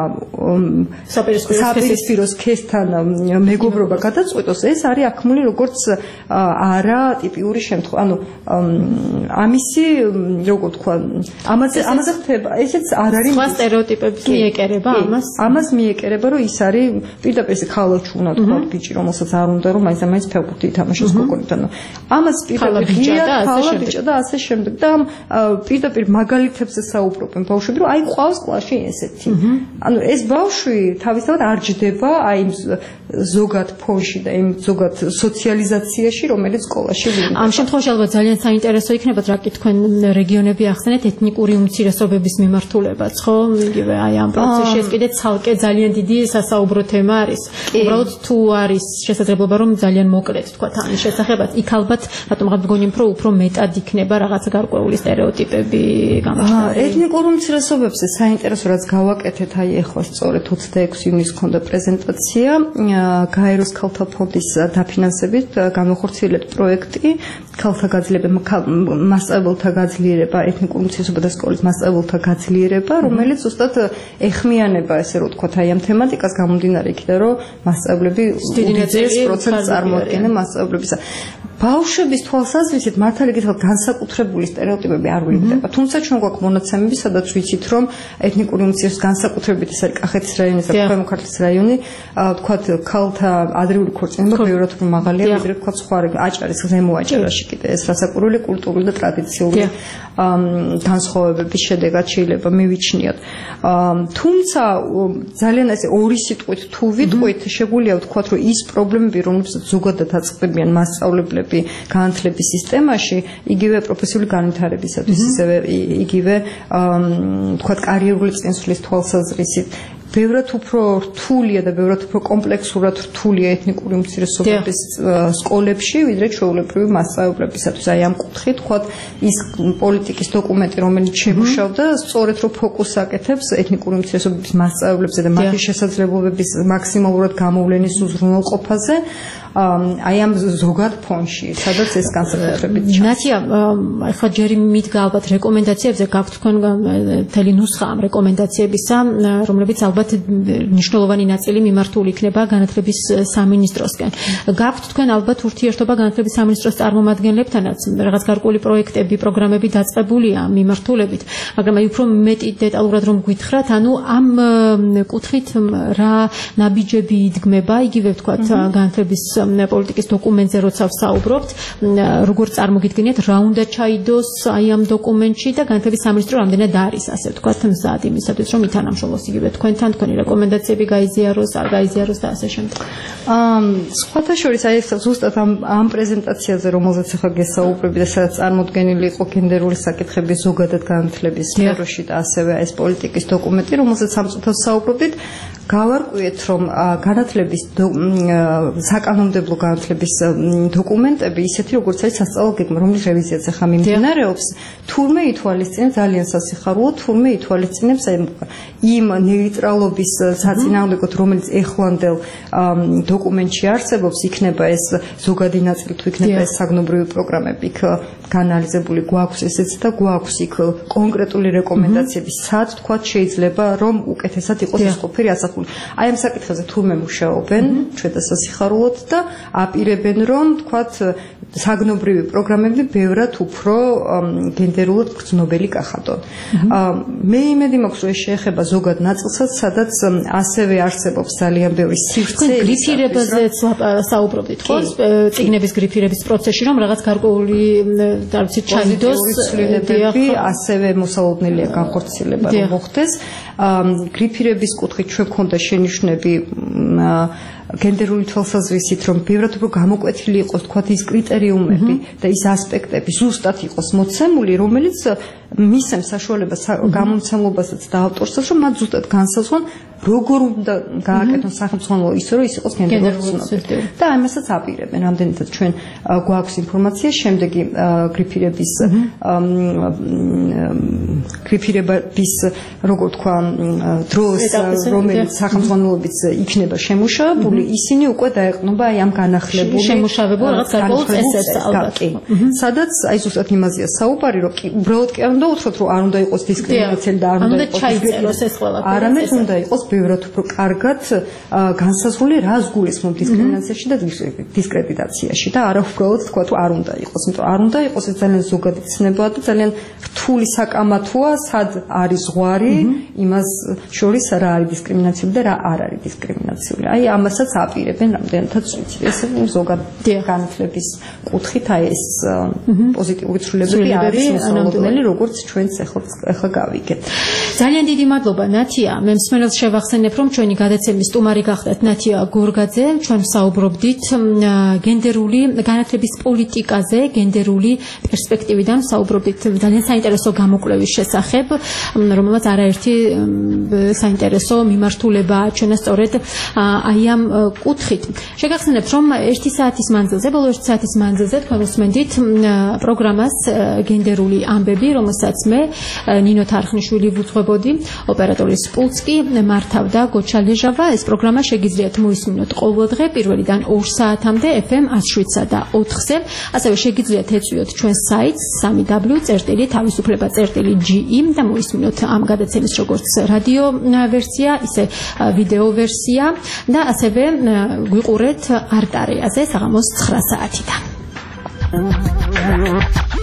საპირისპირო სქესთან მეგობრობა გადაწყვიტოს, ეს არის აქმული როგორც არა ტიპიური შემთხვევა. ანუ ამისი, როგორ ვთქვა, ამაზე ამაზე ხდება, ესეც არ არის სხვა სტერეოტიპებს მიეკერება ამას. ამას მიეკერება, რომ ის არის პირდაპირ ეს ხალხი უნდა თქვა ბიჭი, რომელსაც არ უნდა რომ მაინც ამაინც ფეხბურთი ითამაშოს გოგონებთან. ამას პირდაპირ ხალა ბიჭა და ასე შემდეგ და პირდაპირ მაგალითებზე საუბრობენ ბავშვები, რომ აი ყავს კლასში ესეთი. ანუ ეს ბავშვი თავისთავად არ ჯდება აი ზოგად ფონში და იმ ზოგად სოციალიზაციაში, რომელიც სკოლაში ვინდა. ამ შემთხვევაში ალბათ ძალიან საინტერესო იქნება, რა კი თქვენ რეგიონები ახსენეთ ეთნიკური უმცირესობების მიმართულებაც, ხო? იგივე აი ამ პროცესში ეს კიდე ცალკე ძალიან დიდი სასაუბრო თემა არის. უბრალოდ თუ არის შესაძლებლობა რომ ძალიან მოკლედ თქვა ამის შესახებაც, იქ ალბათ რატომ გაგონი რომ უფრო მეტად იქნება რაღაცა გარკვეული სტერეოტიპები გამოჩნდება. ეთნიკურ უმცირესობებზე საინტერესო რაც გავაკეთეთ, აი ახლა სწორედ ოცდაექვსი ივნის ქონდა პრეზენტაცია გაეროს ქალთა ფონდის დაფინანსებით გამოხორციელეთ პროექტი ქალთა გაძლიერება, მასწავლებელთა გაძლიერება, ეთნიკურ უმცირესობათა და სკოლის მასწავლებელთა გაძლიერება, რომელიც ზუსტად ეხმიანება, ესე რომ ვთქვათ, აი ამ თემატიკას გამომდინარე იქიდან, რომ მასწავლებლები უდიდეს პროცენტს წარმოადგენენ მასწავლებლებისა. ბავშვების თვალსაზრისით მართალი გითხრათ განსაკუთრებული სტერეოტიპები არ ვლინდება. თუმცა ჩვენ გვაქვს მონაცემები, სადაც ვიცით, რომ ეთნიკური უმცირესობის განსაკუთრებით ეს არის კახეთის რაიონი და ქვემო ქართლის რაიონი, ვთქვათ, ქალთა ადრეული ქორწინება ბევრად უფრო მაღალია, ვიდრე ვთქვათ სხვა აჭარის ზემო აჭარაში კიდე ეს რასაკვირველი კულტურული და ტრადიციული განსხვავებების შედეგად შეიძლება მივიჩნიოთ. თუმცა ძალიან ესე ორი სიტყვით თუ ვიტყვით, შეგვიძლია ვთქვათ, რომ ის პრობლემები, რომლებსაც ზოგადად აწყდებიან მასწავლებლები განათლების სისტემაში, იგივე პროფესიული განვითარებისათვის, ისევე იგივე ვთქვათ, კარიერული წინსვლის თვალსაზრისით ბევრად უფრო რთულია და ბევრად უფრო კომპლექსურად რთულია ეთნიკური უმცირესობების სკოლებში, ვიდრე ჩვეულებრივი მასწავლებლებისათვის. აი ამ კუთხით, ვთქვათ, ის პოლიტიკის დოკუმენტი, რომელიც შემუშავდა, სწორედ რომ ფოკუსს აკეთებს ეთნიკური უმცირესობების მასწავლებლებზე და მათი შესაძლებლობების მაქსიმალურად გამოვლენის უზრუნველყოფაზე, აი ამ ზოგად ფონში, სადაც ეს განსაკუთრებით ჩანს. ნათია, ახლა ჯერ მიდგა ალბათ რეკომენდაციებზე, გაქვთ თქვენ მთელი ნუსხა ამ რეკომენდაციებისა, რომლებიც ალბათ მნიშვნელოვანი ნაწილი მიმართული იქნება განათლების სამინისტროსკენ. გაქვთ თქვენ ალბათ ურთიერთობა განათლების სამინისტროს წარმომადგენლებთანაც, რაღაც გარკვეული პროექტები, პროგრამები დაწყებულია მიმართულებით, მაგრამ აი უფრო მეტი დეტალურად რომ გითხრათ, ანუ ამ კუთხით რა ნაბიჯები იდგმება, იგივე ვთქვათ, განათლების პოლიტიკის დოკუმენტზე როცა ვსაუბრობთ, როგორ წარმოგიდგენიათ, რა უნდა ჩაიდოს აი ამ დოკუმენტში და განათლების სამინისტრო რამდენად არის, ასე ვთქვათ, მზად იმისათვის, რომ ითანამშრომლოს იგივე თქვენთან, თქვენი რეკომენდაციები გაიზიაროს, არ გაიზიაროს და ასე შემდეგ. სხვათა შორის აი ზუსტად ამ ამ პრეზენტაციაზე, რომელზეც ახლა გესაუბრები და სადაც წარმოდგენილი იყო გენდერული საკითხების ზოგადად განათლების სფეროში და ასევე ეს პოლიტიკის დოკუმენტი, რომელზეც ამ წუთას საუბრობდით, გავარკვიეთ, რომ განათლების საკანონმდებლო განათლების დოკუმენტები, ისეთი როგორც არის სასწავლო გეგმა, რომლის რევიზიაც ახლა მიმდინარეობს, თურმე ითვალისწინებს ძალიან სასიხარულოდ, თურმე ითვალისწინებს იმ ნეიტრალობის საწინააღმდეგოდ, რომელიც ეხლანდელ დოკუმენტში არსებობს, იქნება ეს ზოგადი ნაწილი, თუ იქნება ეს საგნობრივი პროგრამები, იქ განალიზებული გვაქვს ესეც და გვაქვს იქ კონკრეტული რეკომენდაციები, სად თქვათ შეიძლება რომ უკეთესად იყოს ეს ყოფილი ასახული. აი ამ საკითხზე თურმე მუშაობენ, ჩვენ და სასიხარულოდ და აპირებენ რომ თქვათ საგნობრივი პროგრამები ბევრად უფრო გენდერულად გრძნობელი კახადონ. მე იმედი მაქვს რომ ეს შეეხება ზოგად ნაწილსაც, სადაც ასევე არსებობს ძალიან ბევრი სივრცე. გრიფირებაზე საუბრობდით, ხო? წიგნების გრიფირების პროცესში რომ რაღაც გარკვეული არ ვიცი ჩაიდოს ცვლილებები, ასევე მოსალოდნელია განხორციელება რომ მოხდეს. გრიფირების კუთხით ჩვენ გვქონდა შენიშვნები გენდერული თვალსაზრისით, რომ ბევრად უფრო გამოკვეთილი იყოს თქვათ ის კრიტერიუმები და ის ასპექტები ზუსტად იყოს მოცემული, რომელიც მისცემს საშუალებას გამომცემლობასაც და ავტორსაც, რომ მათ ზუსტად განსაზღვრონ, როგორ უნდა გააკეთონ სახელმწიფო ისე, რომ ის იყოს გენდერული ცნობილი. და ამასაც აპირებენ. რამდენადაც ჩვენ გვაქვს ინფორმაცია, შემდეგი გრიფირების გრიფირების როგორ თქვა დროს, რომელიც სახელმწიფოებით იქნება შემუშავებული, ისინი უკვე დაეყნობა აი ამ განახლებული შემუშავებულ რაღაც გარკვეულ წესებს ალბათ. სადაც აი ზუსტად იმაზეა საუბარი, რომ უბრალოდ კი არ უნდა უთხროთ, რომ არ უნდა იყოს დისკრიმინაციელი და არ უნდა იყოს ჩაიწეროს ეს ყველაფერი. არამედ უნდა იყოს ბევრად უფრო კარგად განსაზღვრული, რას გულისხმობ დისკრიმინაციაში და დისკრედიტაციაში და არა უბრალოდ თქვა, თუ არ უნდა იყოს, იმიტომ არ უნდა იყოს ეს ძალიან ზოგადი ცნებაა და ძალიან რთული საკამათოა, სად არის ზღვარი იმას შორის რა არის დისკრიმინაციული და რა არ არის დისკრიმინაციული. აი ამასაც რომელსაც აპირებენ რამდენადაც ვიცი ესე ზოგადად განათლების კუთხით აი ეს პოზიტიური ცვლილებები არის მოსალოდნელი როგორც ჩვენც ახლა ახლა გავიგეთ. ძალიან დიდი მადლობა ნათია. მე მსმენელს შევახსენებ რომ ჩვენი გადაცემის სტუმარი გახდათ ნათია გორგაძე. ჩვენ ვსაუბრობდით გენდერული განათლების პოლიტიკაზე, გენდერული პერსპექტივიდან ვსაუბრობდით ძალიან საინტერესო გამოკვლევის შესახებ, რომელმაც არაერთი საინტერესო მიმართულება აჩვენა სწორედ აი ამ კუთხით. შეგახსენებთ რომ ერთი საათის მანძილზე, ბოლო ერთი საათის მანძილზე თქვენ უსმენდით პროგრამას გენდერული ამბები, რომელსაც მე ნინო თარხნიშვილი ვუძღვებოდი, ოპერატორი სპულცკი მართავდა გოჩა ლეჟავა. ეს პროგრამა შეგიძლიათ მოისმინოთ ყოველდღე პირველიდან ორ საათამდე ეფ ემ ათს შვიდსა და ოთხზე. ასევე შეგიძლიათ ეწვიოთ ჩვენ საიტს სამი დაბლიუ წერტილი თავისუფლება წერტილი ჯი ი და მოისმინოთ ამ გადაცემის როგორც რადიო ვერსია, ისე ვიდეო ვერსია და ასევე გვიყურეთ არტარეაზე საღამოს ცხრა საათიდან.